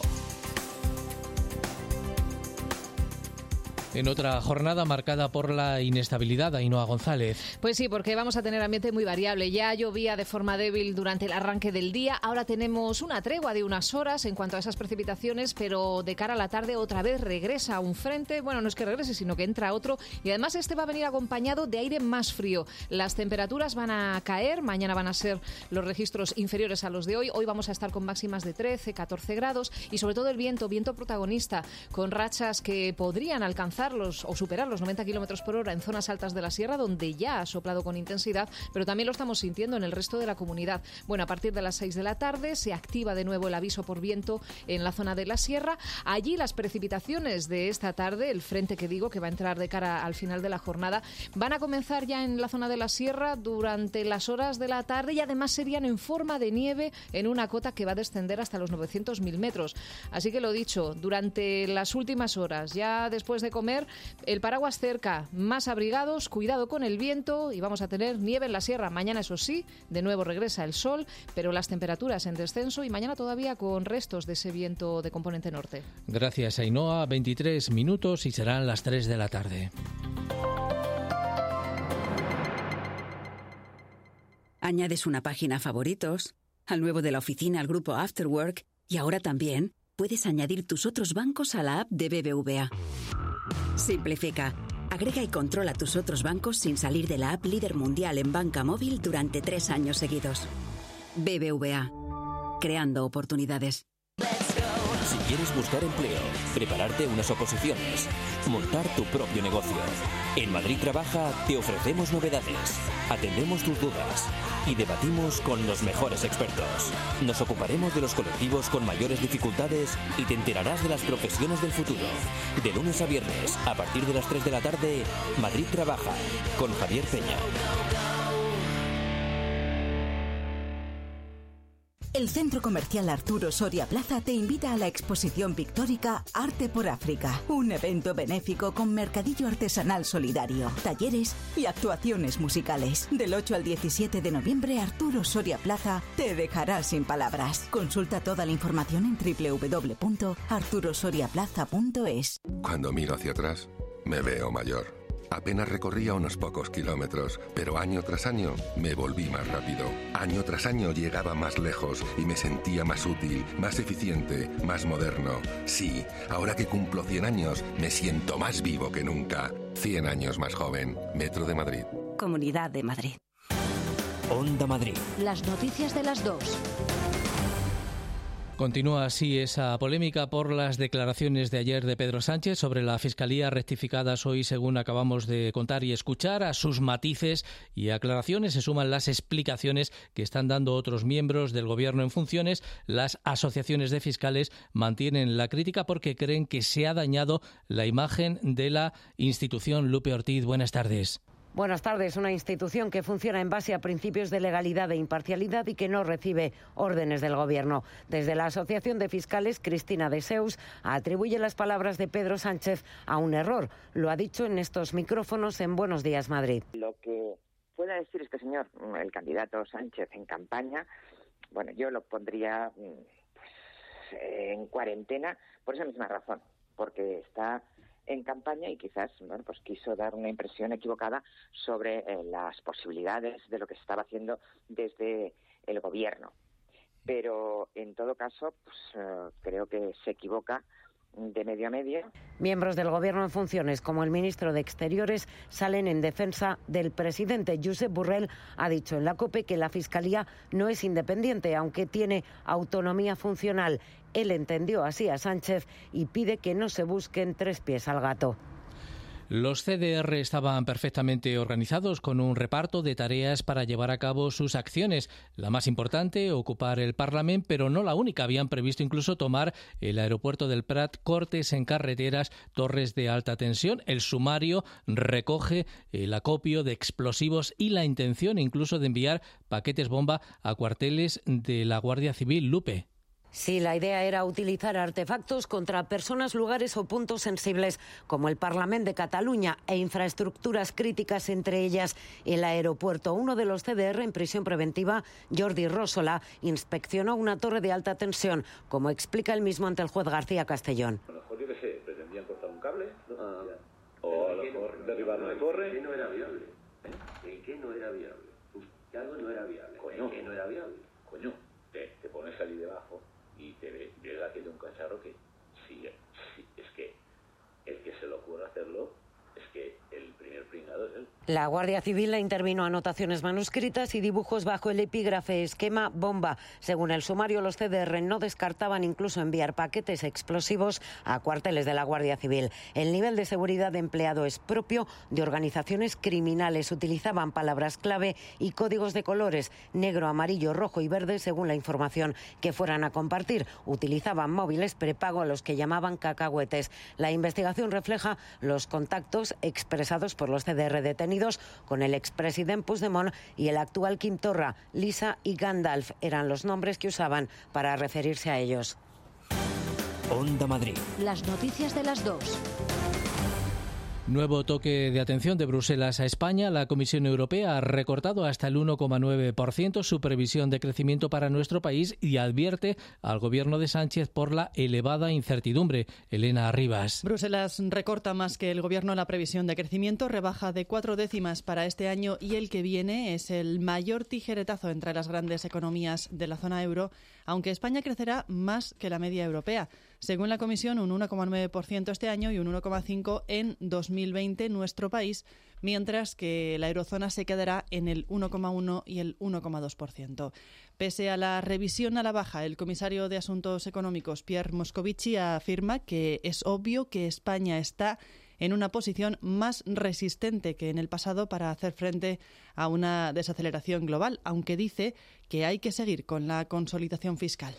En otra jornada marcada por la inestabilidad, Ainhoa González. Pues sí, porque vamos a tener ambiente muy variable. Ya llovía de forma débil durante el arranque del día. Ahora tenemos una tregua de unas horas en cuanto a esas precipitaciones, pero de cara a la tarde otra vez regresa un frente. Bueno, no es que regrese, sino que entra otro. Y además este va a venir acompañado de aire más frío. Las temperaturas van a caer. Mañana van a ser los registros inferiores a los de hoy. Hoy vamos a estar con máximas de 13, 14 grados. Y sobre todo el viento protagonista, con rachas que podrían alcanzar o superar los 90 kilómetros por hora en zonas altas de la sierra, donde ya ha soplado con intensidad, pero también lo estamos sintiendo en el resto de la comunidad. Bueno, a partir de las 6 de la tarde se activa de nuevo el aviso por viento en la zona de la sierra. Allí las precipitaciones de esta tarde, el frente que digo que va a entrar de cara al final de la jornada, van a comenzar ya en la zona de la sierra durante las horas de la tarde y además serían en forma de nieve en una cota que va a descender hasta los 900.000 metros. Así que lo dicho, durante las últimas horas, ya después de comer, el paraguas cerca, más abrigados, cuidado con el viento y vamos a tener nieve en la sierra. Mañana, eso sí, de nuevo regresa el sol, pero las temperaturas en descenso y mañana todavía con restos de ese viento de componente norte. Gracias, Ainhoa. 23 minutos y serán las 3 de la tarde. Añades una página a favoritos, al nuevo de la oficina, al grupo Afterwork, y ahora también puedes añadir tus otros bancos a la app de BBVA. Simplifica, agrega y controla tus otros bancos sin salir de la app líder mundial en banca móvil durante 3 años seguidos. BBVA, creando oportunidades. Si quieres buscar empleo, prepararte unas oposiciones, montar tu propio negocio. En Madrid Trabaja te ofrecemos novedades, atendemos tus dudas y debatimos con los mejores expertos. Nos ocuparemos de los colectivos con mayores dificultades y te enterarás de las profesiones del futuro. De lunes a viernes, a partir de las 3 de la tarde, Madrid Trabaja, con Javier Peña. El Centro Comercial Arturo Soria Plaza te invita a la exposición pictórica Arte por África, un evento benéfico con mercadillo artesanal solidario, talleres y actuaciones musicales. Del 8 al 17 de noviembre, Arturo Soria Plaza te dejará sin palabras. Consulta toda la información en www.arturosoriaplaza.es. Cuando miro hacia atrás, me veo mayor. Apenas recorría unos pocos kilómetros, pero año tras año me volví más rápido. Año tras año llegaba más lejos y me sentía más útil, más eficiente, más moderno. Sí, ahora que cumplo 100 años, me siento más vivo que nunca. 100 años más joven. Metro de Madrid. Comunidad de Madrid. Onda Madrid. Las noticias de las 2. Continúa así esa polémica por las declaraciones de ayer de Pedro Sánchez sobre la Fiscalía, rectificadas hoy, según acabamos de contar y escuchar. A sus matices y aclaraciones se suman las explicaciones que están dando otros miembros del Gobierno en funciones. Las asociaciones de fiscales mantienen la crítica porque creen que se ha dañado la imagen de la institución. Lupe Ortiz, buenas tardes. Buenas tardes. Una institución que funciona en base a principios de legalidad e imparcialidad y que no recibe órdenes del Gobierno. Desde la Asociación de Fiscales, Cristina de Seus atribuye las palabras de Pedro Sánchez a un error. Lo ha dicho en estos micrófonos en Buenos Días, Madrid. Lo que pueda decir este señor, el candidato Sánchez, en campaña, bueno, yo lo pondría en cuarentena por esa misma razón, porque está en campaña y quizás quiso dar una impresión equivocada sobre las posibilidades de lo que se estaba haciendo desde el Gobierno. Pero en todo caso, creo que se equivoca de medio a medio. Miembros del Gobierno en funciones, como el ministro de Exteriores, salen en defensa del presidente. Josep Borrell ha dicho en la COPE que la Fiscalía no es independiente, aunque tiene autonomía funcional. Él entendió así a Sánchez y pide que no se busquen tres pies al gato. Los CDR estaban perfectamente organizados con un reparto de tareas para llevar a cabo sus acciones. La más importante, ocupar el Parlamento, pero no la única. Habían previsto incluso tomar el aeropuerto del Prat, cortes en carreteras, torres de alta tensión. El sumario recoge el acopio de explosivos y la intención incluso de enviar paquetes bomba a cuarteles de la Guardia Civil. Lupe. Sí, la idea era utilizar artefactos contra personas, lugares o puntos sensibles como el Parlamento de Cataluña e infraestructuras críticas, entre ellas el aeropuerto. Uno de los CDR en prisión preventiva, Jordi Rósola, inspeccionó una torre de alta tensión, como explica él mismo ante el juez García Castellón. A lo mejor, yo qué sé, pretendían cortar un cable, o a lo mejor derribar una torre. ¿El qué no era viable? ¿El qué no era viable? Que algo no era viable. Coño. ¿El qué no era viable? Coño, te pones allí debajo y te llega aquello un cacharro que sí, es que el que se le ocurra hacerlo es que el primer pringado es él. La Guardia Civil le intervino anotaciones manuscritas y dibujos bajo el epígrafe esquema bomba. Según el sumario, los CDR no descartaban incluso enviar paquetes explosivos a cuarteles de la Guardia Civil. El nivel de seguridad empleado es propio de organizaciones criminales. Utilizaban palabras clave y códigos de colores, negro, amarillo, rojo y verde, según la información que fueran a compartir. Utilizaban móviles prepago a los que llamaban cacahuetes. La investigación refleja los contactos expresados por los CDR detenidos con el expresidente Puigdemont y el actual Quim Torra. Lisa y Gandalf eran los nombres que usaban para referirse a ellos. Onda Madrid. Las noticias de las 2. Nuevo toque de atención de Bruselas a España. La Comisión Europea ha recortado hasta el 1,9% su previsión de crecimiento para nuestro país y advierte al gobierno de Sánchez por la elevada incertidumbre. Elena Arribas. Bruselas recorta más que el gobierno la previsión de crecimiento, rebaja de 4 décimas para este año y el que viene. Es el mayor tijeretazo entre las grandes economías de la zona euro, aunque España crecerá más que la media europea. Según la Comisión, un 1,9% este año y un 1,5% en 2020 nuestro país, mientras que la eurozona se quedará en el 1,1% y el 1,2%. Pese a la revisión a la baja, el comisario de Asuntos Económicos, Pierre Moscovici, afirma que es obvio que España está en una posición más resistente que en el pasado para hacer frente a una desaceleración global, aunque dice que hay que seguir con la consolidación fiscal.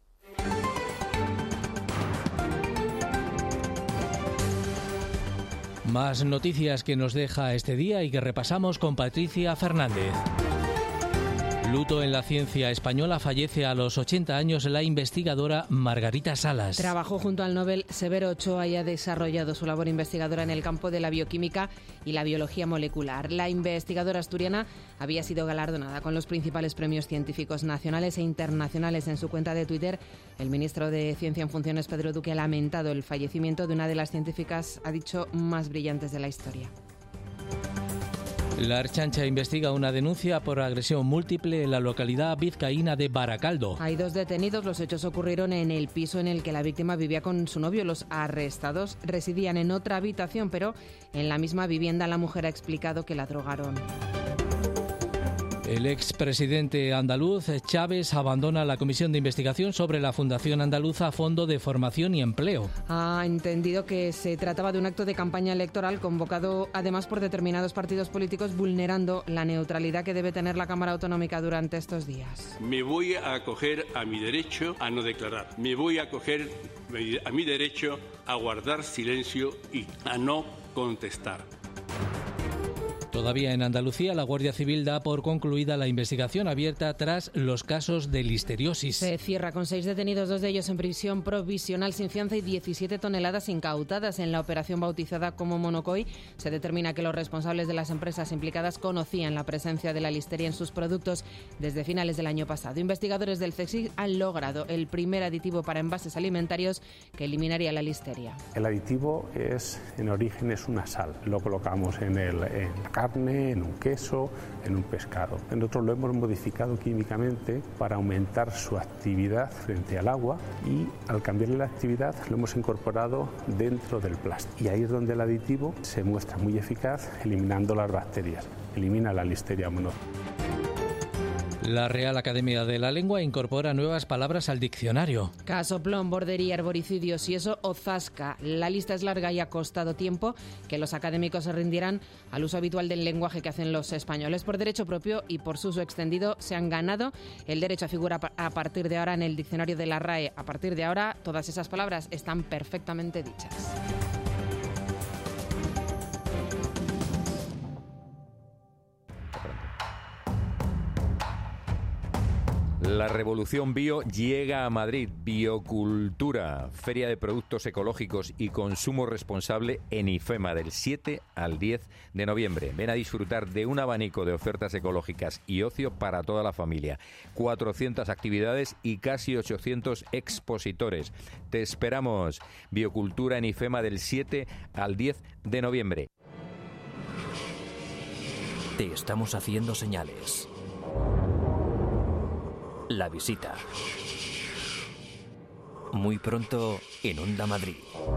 Más noticias que nos deja este día y que repasamos con Patricia Fernández. Luto en la ciencia española. Fallece a los 80 años la investigadora Margarita Salas. Trabajó junto al Nobel Severo Ochoa y ha desarrollado su labor investigadora en el campo de la bioquímica y la biología molecular. La investigadora asturiana había sido galardonada con los principales premios científicos nacionales e internacionales. En su cuenta de Twitter, el ministro de Ciencia en funciones, Pedro Duque, ha lamentado el fallecimiento de una de las científicas, ha dicho, más brillantes de la historia. La Ertzaintza investiga una denuncia por agresión múltiple en la localidad vizcaína de Baracaldo. Hay 2 detenidos. Los hechos ocurrieron en el piso en el que la víctima vivía con su novio. Los arrestados residían en otra habitación, pero en la misma vivienda la mujer ha explicado que la drogaron. El expresidente andaluz Chaves abandona la comisión de investigación sobre la Fundación Andaluza Fondo de Formación y Empleo. Ha entendido que se trataba de un acto de campaña electoral convocado además por determinados partidos políticos, vulnerando la neutralidad que debe tener la Cámara Autonómica durante estos días. Me voy a acoger a mi derecho a no declarar. Me voy a acoger a mi derecho a guardar silencio y a no contestar. Todavía en Andalucía, la Guardia Civil da por concluida la investigación abierta tras los casos de listeriosis. Se cierra con 6 detenidos, 2 de ellos en prisión provisional sin fianza y 17 toneladas incautadas. En la operación bautizada como Monocoy se determina que los responsables de las empresas implicadas conocían la presencia de la listeria en sus productos desde finales del año pasado. Investigadores del CSIC han logrado el primer aditivo para envases alimentarios que eliminaría la listeria. El aditivo en origen es una sal. Lo colocamos en la carne, en un queso, en un pescado. Nosotros lo hemos modificado químicamente para aumentar su actividad frente al agua y al cambiarle la actividad lo hemos incorporado dentro del plástico. Y ahí es donde el aditivo se muestra muy eficaz eliminando las bacterias. Elimina la listeria monocoque. La Real Academia de la Lengua incorpora nuevas palabras al diccionario. Casoplón, bordería, herboricidios y eso o zasca. La lista es larga y ha costado tiempo que los académicos se rindieran al uso habitual del lenguaje que hacen los españoles. Por derecho propio y por su uso extendido se han ganado el derecho a figurar a partir de ahora en el diccionario de la RAE. A partir de ahora todas esas palabras están perfectamente dichas. La revolución bio llega a Madrid. Biocultura, Feria de Productos Ecológicos y Consumo Responsable en IFEMA del 7 al 10 de noviembre. Ven a disfrutar de un abanico de ofertas ecológicas y ocio para toda la familia. 400 actividades y casi 800 expositores. Te esperamos. Biocultura en IFEMA del 7 al 10 de noviembre. Te estamos haciendo señales. La visita. Muy pronto en Onda Madrid.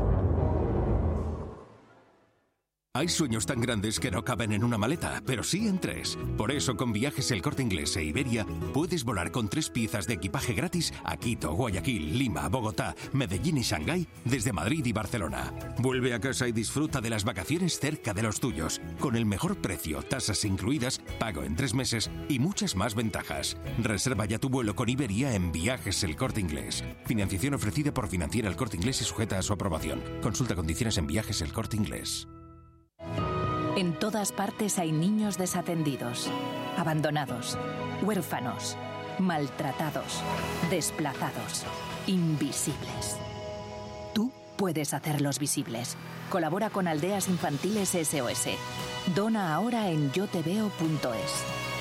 Hay sueños tan grandes que no caben en una maleta, pero sí en 3. Por eso, con Viajes El Corte Inglés e Iberia, puedes volar con 3 piezas de equipaje gratis a Quito, Guayaquil, Lima, Bogotá, Medellín y Shanghái desde Madrid y Barcelona. Vuelve a casa y disfruta de las vacaciones cerca de los tuyos, con el mejor precio, tasas incluidas, pago en 3 meses y muchas más ventajas. Reserva ya tu vuelo con Iberia en Viajes El Corte Inglés. Financiación ofrecida por Financiera El Corte Inglés y sujeta a su aprobación. Consulta condiciones en Viajes El Corte Inglés. En todas partes hay niños desatendidos, abandonados, huérfanos, maltratados, desplazados, invisibles. Tú puedes hacerlos visibles. Colabora con Aldeas Infantiles SOS. Dona ahora en yoteveo.es.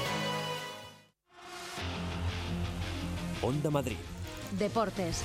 Onda Madrid. Deportes.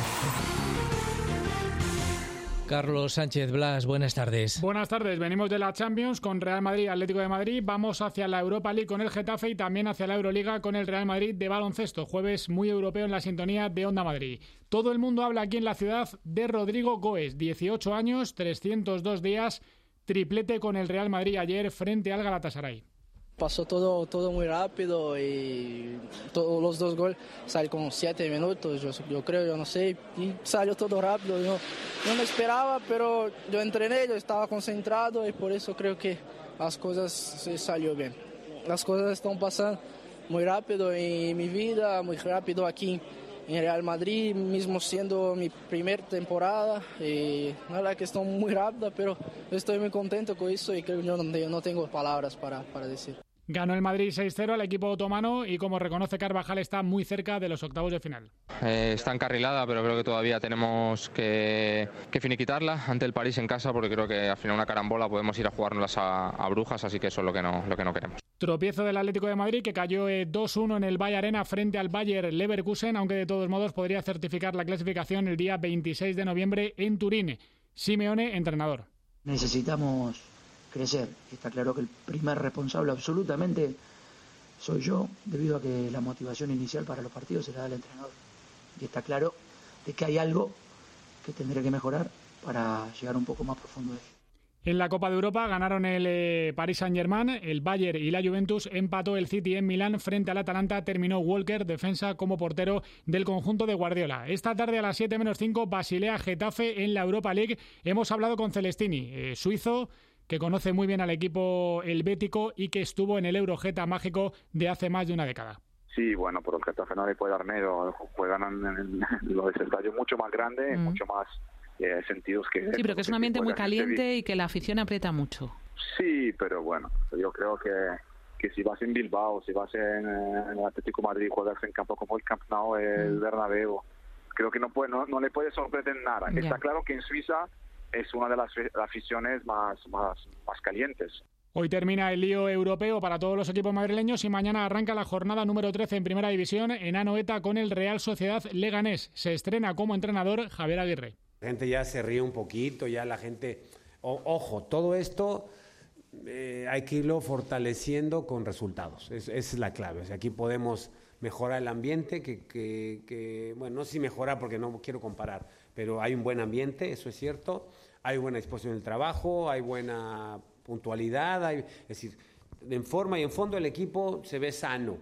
Carlos Sánchez Blas, buenas tardes. Buenas tardes, venimos de la Champions con Real Madrid, Atlético de Madrid, vamos hacia la Europa League con el Getafe y también hacia la Euroliga con el Real Madrid de baloncesto. Jueves muy europeo en la sintonía de Onda Madrid. Todo el mundo habla aquí en la ciudad de Rodrigo Goes, 18 años, 302 días, triplete con el Real Madrid ayer frente al Galatasaray. Pasó todo muy rápido y todos los 2 goles salen con 7 minutos, yo creo, yo no sé, y salió todo rápido. Yo no me esperaba, pero yo entrené, yo estaba concentrado y por eso creo que las cosas se salió bien. Las cosas están pasando muy rápido en mi vida, muy rápido aquí en Real Madrid, mismo siendo mi primera temporada. Y nada, que están muy rápida, pero estoy muy contento con eso y creo que yo no tengo palabras para decir. Ganó el Madrid 6-0 al equipo otomano y, como reconoce Carvajal, está muy cerca de los octavos de final. Está encarrilada, pero creo que todavía tenemos que finiquitarla ante el París en casa, porque creo que al final una carambola podemos ir a jugárnoslas a brujas, así que eso es lo que no queremos. Tropiezo del Atlético de Madrid, que cayó 2-1 en el Valle Arena frente al Bayer Leverkusen, aunque de todos modos podría certificar la clasificación el día 26 de noviembre en Turín. Simeone, entrenador. Necesitamos crecer. Está claro que el primer responsable absolutamente soy yo, debido a que la motivación inicial para los partidos se la da el entrenador. Y está claro de que hay algo que tendré que mejorar para llegar un poco más profundo de ello. En la Copa de Europa ganaron el Paris Saint-Germain, el Bayern y la Juventus. Empató el City en Milán frente al Atalanta. Terminó Walker, defensa, como portero del conjunto de Guardiola. Esta tarde a las 7:05, Basilea-Getafe en la Europa League. Hemos hablado con Celestini, suizo, que conoce muy bien al equipo helvético y que estuvo en el Eurogeta mágico de hace más de una década. Sí, bueno, pero el Getafe no le puede dar miedo. Juegan en los estadios mucho más grandes, mucho más sentidos que... Sí, pero que es un ambiente muy caliente y que la afición aprieta mucho. Sí, pero bueno, yo creo que si vas en Bilbao, si vas en el Atlético de Madrid, juegas en campo como el Camp Nou, el Bernabéu, creo que no le puede sorprender nada. Ya. Está claro que en Suiza es una de las aficiones más calientes. Hoy termina el lío europeo para todos los equipos madrileños y mañana arranca la jornada número 13 en Primera División en Anoeta con el Real Sociedad Leganés. Se estrena como entrenador Javier Aguirre. La gente ya se ríe un poquito, ya la gente... Ojo, todo esto hay que irlo fortaleciendo con resultados. Esa es la clave. O sea, aquí podemos mejorar el ambiente, bueno, no sé si mejorar porque no quiero comparar, pero hay un buen ambiente, eso es cierto. Hay buena disposición del trabajo, hay buena puntualidad, es decir, en forma y en fondo el equipo se ve sano.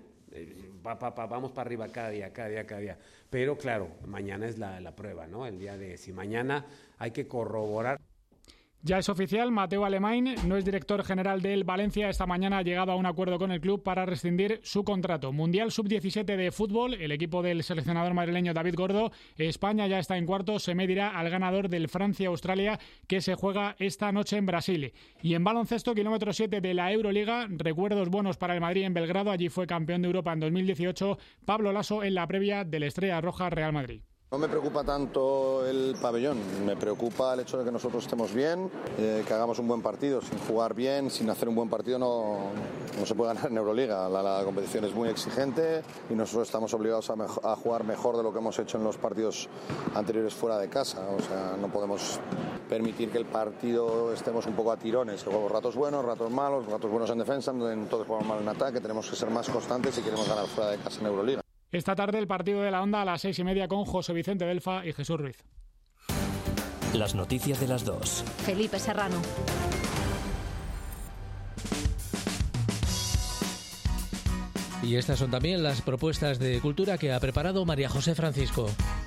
Vamos para arriba cada día. Pero claro, mañana es la prueba, ¿no? El día de si mañana hay que corroborar. Ya es oficial, Mateu Alemany no es director general del Valencia. Esta mañana ha llegado a un acuerdo con el club para rescindir su contrato. Mundial Sub-17 de fútbol, el equipo del seleccionador madrileño David Gordo. España ya está en cuartos, se medirá al ganador del Francia-Australia que se juega esta noche en Brasil. Y en baloncesto, kilómetro 7 de la Euroliga, recuerdos buenos para el Madrid en Belgrado. Allí fue campeón de Europa en 2018. Pablo Laso en la previa del Estrella Roja Real Madrid. No me preocupa tanto el pabellón, me preocupa el hecho de que nosotros estemos bien, que hagamos un buen partido. Sin jugar bien, sin hacer un buen partido no se puede ganar en Euroliga. La competición es muy exigente y nosotros estamos obligados a jugar mejor de lo que hemos hecho en los partidos anteriores fuera de casa. O sea, no podemos permitir que el partido estemos un poco a tirones, que jugamos ratos buenos, ratos malos, ratos buenos en defensa, entonces jugamos mal en ataque. Tenemos que ser más constantes si queremos ganar fuera de casa en Euroliga. Esta tarde el partido de la Onda a las 6:30 con José Vicente Delfa y Jesús Ruiz. Las noticias de las 2. Felipe Serrano. Y estas son también las propuestas de cultura que ha preparado María José Francisco.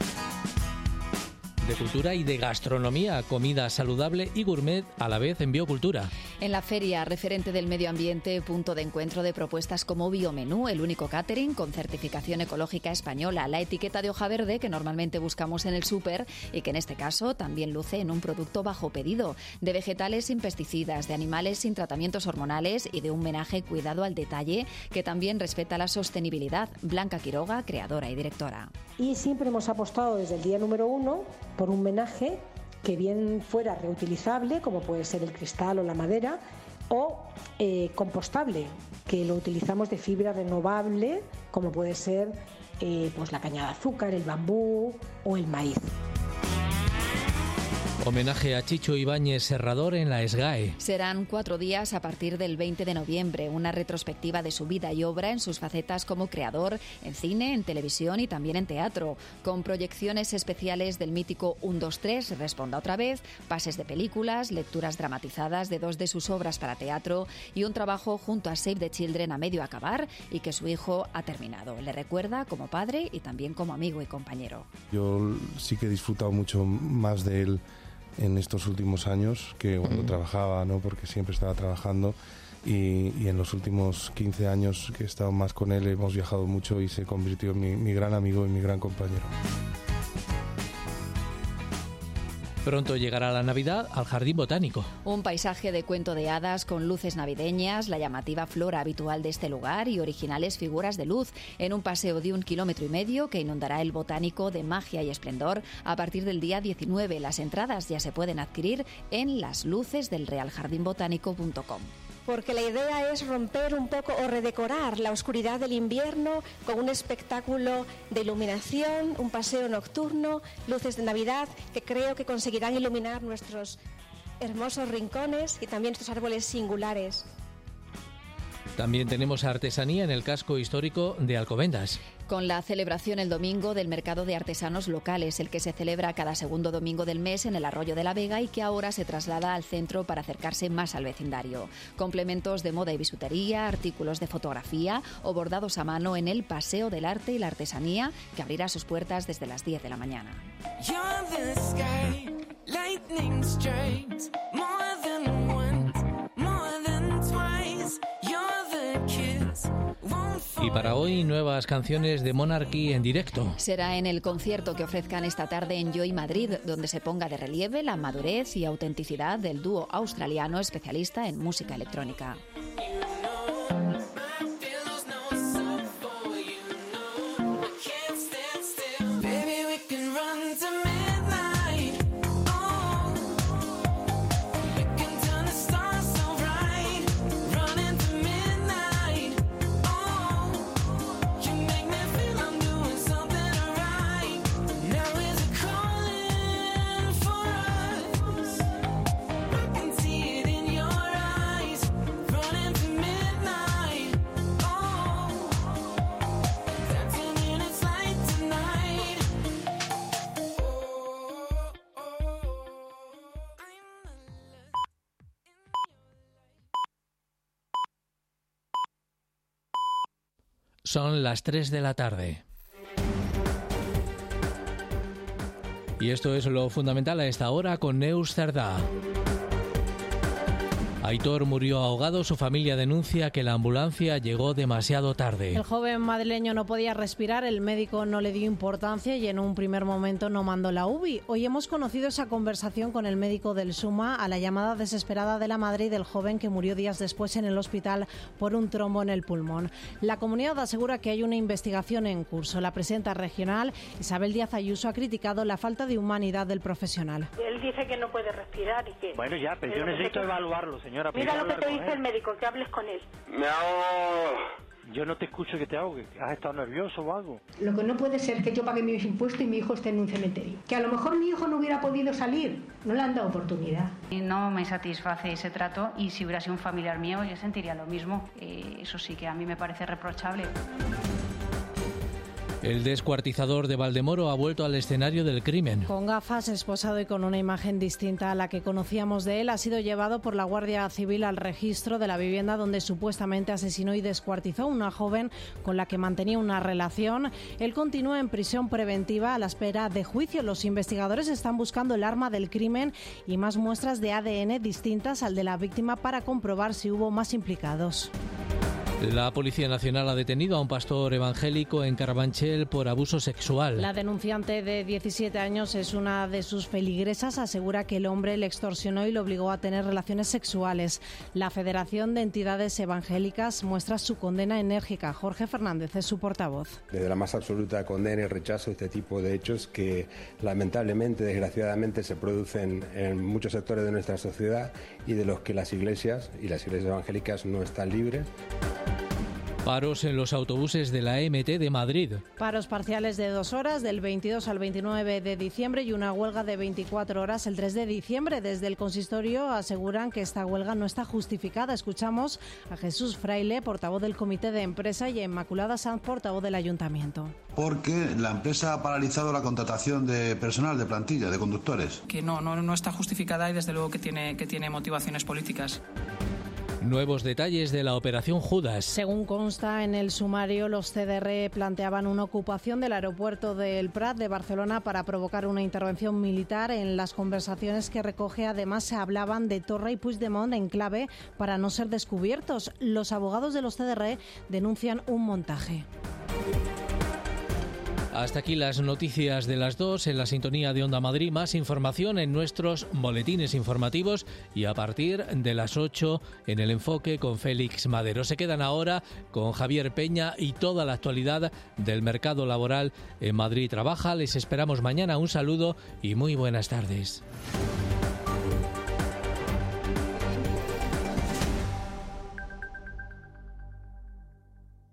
De cultura y de gastronomía, comida saludable y gourmet a la vez en Biocultura. En la feria, referente del medio ambiente, punto de encuentro de propuestas como Biomenú, el único catering con certificación ecológica española, la etiqueta de hoja verde que normalmente buscamos en el súper y que en este caso también luce en un producto bajo pedido, de vegetales sin pesticidas, de animales sin tratamientos hormonales y de un homenaje cuidado al detalle que también respeta la sostenibilidad. Blanca Quiroga, creadora y directora. Y siempre hemos apostado desde el día número 1 por un menaje que bien fuera reutilizable, como puede ser el cristal o la madera, o compostable, que lo utilizamos de fibra renovable, como puede ser pues la caña de azúcar, el bambú o el maíz. Homenaje a Chicho Ibáñez Serrador en la SGAE. Serán 4 días a partir del 20 de noviembre, una retrospectiva de su vida y obra en sus facetas como creador, en cine, en televisión y también en teatro, con proyecciones especiales del mítico 1, 2, 3, Responda otra vez, pases de películas, lecturas dramatizadas de 2 de sus obras para teatro y un trabajo junto a Save the Children a medio acabar y que su hijo ha terminado. Le recuerda como padre y también como amigo y compañero. Yo sí que he disfrutado mucho más de él en estos últimos años que cuando trabajaba, ¿no? Porque siempre estaba trabajando y en los últimos 15 años que he estado más con él hemos viajado mucho y se convirtió en mi gran amigo y mi gran compañero. Pronto llegará la Navidad al Jardín Botánico. Un paisaje de cuento de hadas con luces navideñas, la llamativa flora habitual de este lugar y originales figuras de luz en un paseo de 1,5 kilómetros que inundará el Botánico de magia y esplendor a partir del día 19. Las entradas ya se pueden adquirir en laslucesdelrealjardinbotánico.com. Porque la idea es romper un poco o redecorar la oscuridad del invierno con un espectáculo de iluminación, un paseo nocturno, luces de Navidad que creo que conseguirán iluminar nuestros hermosos rincones y también estos árboles singulares. También tenemos artesanía en el casco histórico de Alcobendas. Con la celebración el domingo del mercado de artesanos locales, el que se celebra cada segundo domingo del mes en el Arroyo de la Vega y que ahora se traslada al centro para acercarse más al vecindario. Complementos de moda y bisutería, artículos de fotografía o bordados a mano en el Paseo del Arte y la Artesanía, que abrirá sus puertas desde las 10 de la mañana. Y para hoy, nuevas canciones de Monarchy en directo. Será en el concierto que ofrezcan esta tarde en Joy Madrid, donde se ponga de relieve la madurez y autenticidad del dúo australiano especialista en música electrónica. Son las 3 de la tarde. Y esto es lo fundamental a esta hora con Neus Cerdá. Aitor murió ahogado. Su familia denuncia que la ambulancia llegó demasiado tarde. El joven madrileño no podía respirar, el médico no le dio importancia y en un primer momento no mandó la UBI. Hoy hemos conocido esa conversación con el médico del SUMA a la llamada desesperada de la madre y del joven que murió días después en el hospital por un trombo en el pulmón. La comunidad asegura que hay una investigación en curso. La presidenta regional, Isabel Díaz Ayuso, ha criticado la falta de humanidad del profesional. Él dice que no puede respirar y que... Bueno, ya, pero yo necesito evaluarlo, señora. Mira lo que te dice el médico, que hables con él. Me ahogo. Yo no te escucho que te ahogue. ¿Has estado nervioso o algo? Lo que no puede ser que yo pague mis impuestos y mi hijo esté en un cementerio. Que a lo mejor mi hijo no hubiera podido salir. No le han dado oportunidad. No me satisface ese trato y si hubiera sido un familiar mío yo sentiría lo mismo. Eso sí que a mí me parece reprochable. El descuartizador de Valdemoro ha vuelto al escenario del crimen. Con gafas, esposado y con una imagen distinta a la que conocíamos de él, ha sido llevado por la Guardia Civil al registro de la vivienda donde supuestamente asesinó y descuartizó a una joven con la que mantenía una relación. Él continúa en prisión preventiva a la espera de juicio. Los investigadores están buscando el arma del crimen y más muestras de ADN distintas al de la víctima para comprobar si hubo más implicados. La Policía Nacional ha detenido a un pastor evangélico en Carabanchel por abuso sexual. La denunciante de 17 años es una de sus feligresas. Asegura que el hombre le extorsionó y le obligó a tener relaciones sexuales. La Federación de Entidades Evangélicas muestra su condena enérgica. Jorge Fernández es su portavoz. Desde la más absoluta condena y rechazo de este tipo de hechos que lamentablemente, desgraciadamente, se producen en muchos sectores de nuestra sociedad y de los que las iglesias evangélicas no están libres. Paros en los autobuses de la MT de Madrid. Paros parciales de 2 horas del 22 al 29 de diciembre y una huelga de 24 horas el 3 de diciembre. Desde el consistorio aseguran que esta huelga no está justificada. Escuchamos a Jesús Fraile, portavoz del Comité de Empresa, y a Inmaculada Sanz, portavoz del Ayuntamiento. Porque la empresa ha paralizado la contratación de personal, de plantilla, de conductores. Que no está justificada y desde luego que tiene motivaciones políticas. Nuevos detalles de la operación Judas. Según consta en el sumario, los CDR planteaban una ocupación del aeropuerto del Prat de Barcelona para provocar una intervención militar. En las conversaciones que recoge, además, se hablaban de Torra y Puigdemont en clave para no ser descubiertos. Los abogados de los CDR denuncian un montaje. Hasta aquí las noticias de las 2 en la sintonía de Onda Madrid. Más información en nuestros boletines informativos y a partir de las 8 en El Enfoque con Félix Madero. Se quedan ahora con Javier Peña y toda la actualidad del mercado laboral en Madrid Trabaja. Les esperamos mañana. Un saludo y muy buenas tardes.